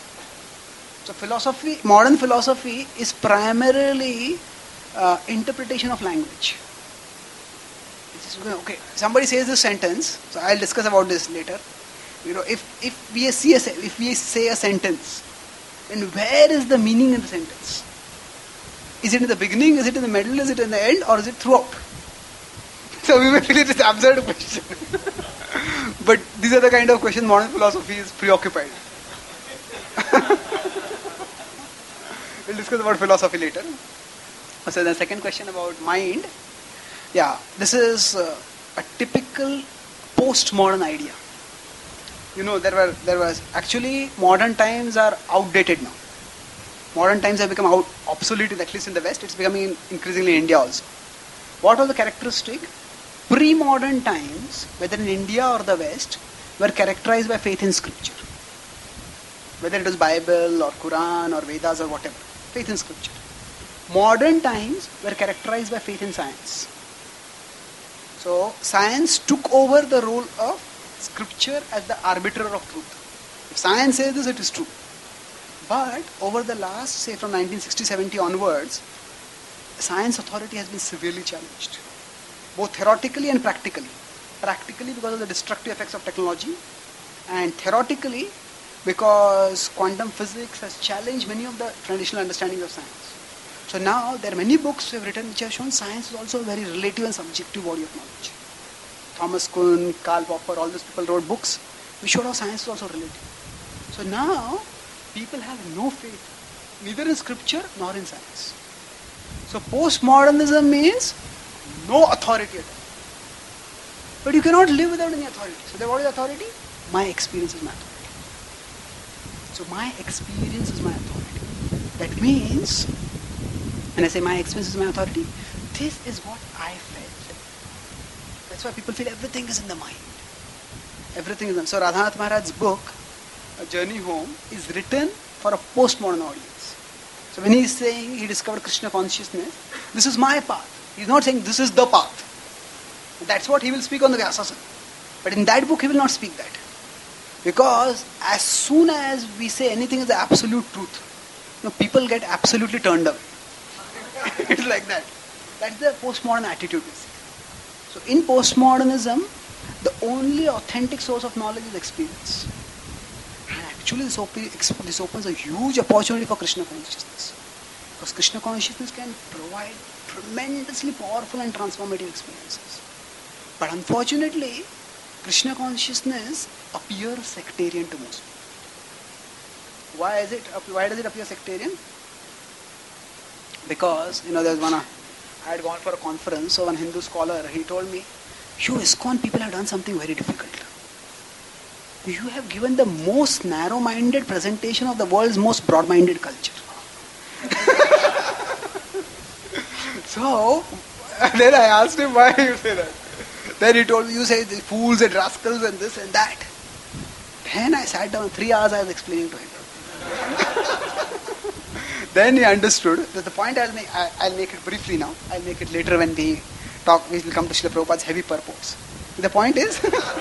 So, modern philosophy is primarily interpretation of language. Okay, somebody says this sentence, so I'll discuss about this later. If we say a sentence, then where is the meaning in the sentence? Is it in the beginning, is it in the middle, is it in the end, or is it throughout? So we may feel it is an absurd question. But these are the kind of questions modern philosophy is preoccupied. We'll discuss about philosophy later. So the second question about mind. Yeah, this is a typical postmodern idea. There was actually modern times are outdated now. Modern times have become obsolete, at least in the West. It's becoming increasingly in India also. What was the characteristic? Pre-modern times, whether in India or the West, were characterized by faith in scripture. Whether it was Bible or Quran or Vedas or whatever. Faith in scripture. Modern times were characterized by faith in science. So, science took over the role of scripture as the arbiter of truth. If science says this, it is true. But over the last, say from 1960-70 onwards, science authority has been severely challenged. Both theoretically and practically. Practically because of the destructive effects of technology, and theoretically because quantum physics has challenged many of the traditional understandings of science. So now there are many books we have written which have shown science is also a very relative and subjective body of knowledge. Thomas Kuhn, Karl Popper, all these people wrote books which showed how science is also relative. So now people have no faith, neither in scripture nor in science. So postmodernism means no authority at all. But you cannot live without any authority. So what is authority? My experience is my authority. So my experience is my authority. That means, when I say my experience is my authority, this is what I felt. That's why people feel everything is in the mind. Everything is in. So Radhanath Maharaj's book, A Journey Home, is written for a postmodern audience. So when he is saying he discovered Krishna consciousness, this is my path. He is not saying this is the path. That's what he will speak on the Vyasasana. But in that book he will not speak that. Because as soon as we say anything is the absolute truth, people get absolutely turned away. It's like that. That's the postmodern attitude. So in postmodernism, the only authentic source of knowledge is experience. And actually this opens a huge opportunity for Krishna consciousness. Because Krishna consciousness can provide tremendously powerful and transformative experiences. But unfortunately, Krishna consciousness appears sectarian to most people. Why does it appear sectarian? Because, there's I had gone for a conference, so one Hindu scholar, he told me, you ISKCON people have done something very difficult. You have given the most narrow-minded presentation of the world's most broad-minded culture. So, then I asked him why you say that. Then he told me, you say the fools and rascals and this and that. Then I sat down, 3 hours I was explaining to him. Then he understood that the point I'll make it briefly now. I'll make it later when we will come to Srila Prabhupada's heavy purports. The point is,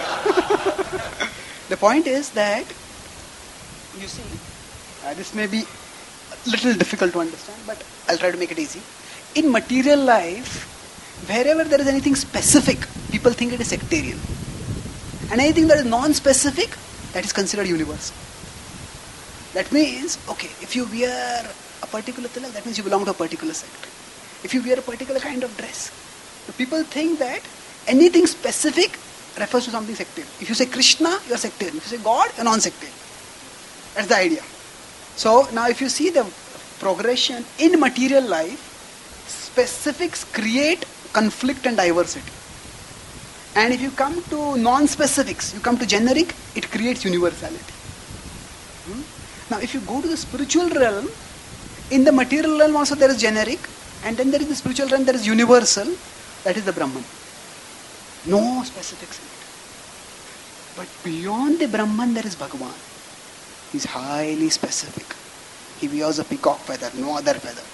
that, you see, this may be a little difficult to understand, but I'll try to make it easy. In material life, wherever there is anything specific, people think it is sectarian. And anything that is non-specific, that is considered universal. That means, okay, if you wear a particular tilak, that means you belong to a particular sect. If you wear a particular kind of dress, the people think that anything specific refers to something sectarian. If you say Krishna, you are sectarian. If you say God, you are non-sectarian. That's the idea. So, now if you see the progression in material life, specifics create conflict and diversity. And if you come to non-specifics, you come to generic, it creates universality. Now if you go to the spiritual realm, in the material realm also there is generic, and then there is the spiritual realm, there is universal, that is the Brahman. No specifics in it. But beyond the Brahman there is Bhagavan. He is highly specific. He wears a peacock feather, no other feather.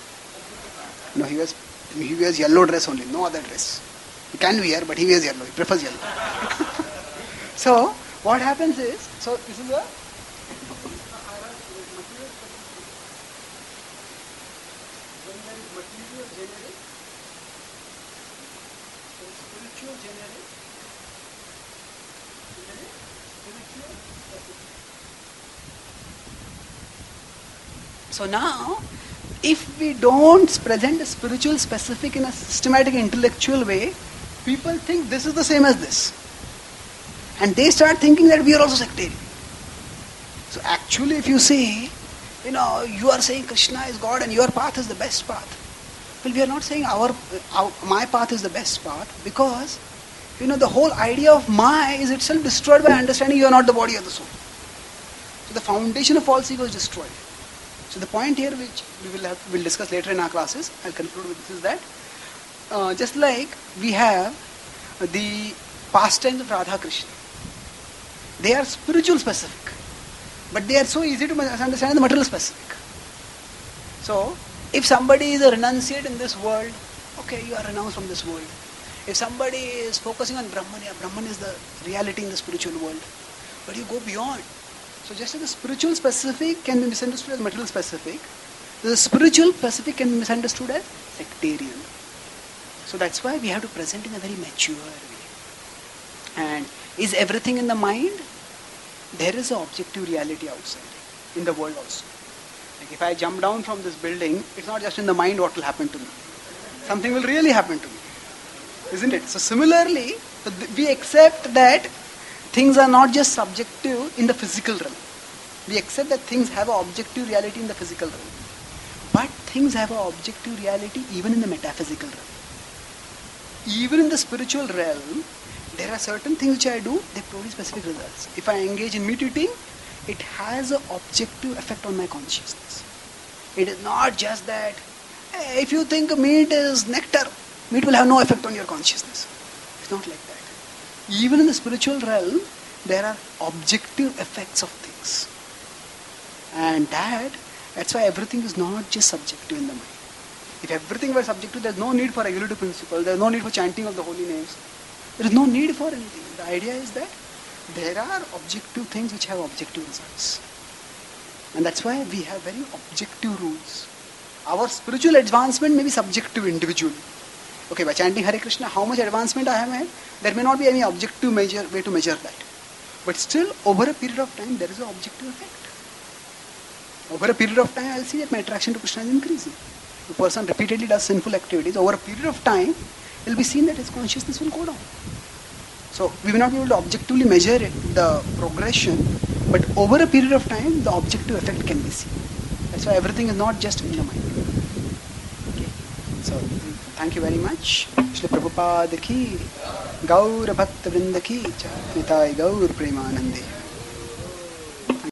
He wears yellow dress only, no other dress. He can wear, but he wears yellow. He prefers yellow. So, what happens is, so this is a material generic, spiritual generic, spiritual specific. So now, if we don't present a spiritual specific in a systematic intellectual way, people think this is the same as this. And they start thinking that we are also sectarian. So actually if you see, you are saying Krishna is God and your path is the best path. Well, we are not saying my path is the best path, because, the whole idea of my is itself destroyed by understanding you are not the body or the soul. So the foundation of false ego is destroyed. So the point here which we'll discuss later in our classes, I'll conclude with this, is that just like we have the pastimes of Radha Krishna, they are spiritual specific, but they are so easy to understand the material specific. So if somebody is a renunciate in this world, okay, you are renounced from this world. If somebody is focusing on Brahman, Brahman is the reality in the spiritual world, but you go beyond. So just as the spiritual specific can be misunderstood as material specific, the spiritual specific can be misunderstood as sectarian. So that's why we have to present in a very mature way. And is everything in the mind? There is an objective reality outside, in the world also. Like if I jump down from this building, it's not just in the mind what will happen to me. Something will really happen to me. Isn't it? So similarly, we accept that things are not just subjective in the physical realm. We accept that things have an objective reality in the physical realm. But things have an objective reality even in the metaphysical realm. Even in the spiritual realm, there are certain things which I do, they produce specific results. If I engage in meat eating, it has an objective effect on my consciousness. It is not just that, hey, if you think meat is nectar, meat will have no effect on your consciousness. It's not like that. Even in the spiritual realm, there are objective effects of things. And that's why everything is not just subjective in the mind. If everything were subjective, there's no need for regulative principle, there's no need for chanting of the holy names. There is no need for anything. The idea is that there are objective things which have objective results. And that's why we have very objective rules. Our spiritual advancement may be subjective individually. Okay, by chanting Hare Krishna, how much advancement I have had, there may not be any objective way to measure that. But still, over a period of time, there is an objective effect. Over a period of time, I'll see that my attraction to Krishna is increasing. The person repeatedly does sinful activities. Over a period of time, it will be seen that his consciousness will go down. So, we will not be able to objectively measure the progression, but over a period of time, the objective effect can be seen. That's why everything is not just in the mind. Okay. So, thank you very much. Shri Prabhupada ki, Gaur Bhakta Vrinda ki, Nitai Gaur Premanande.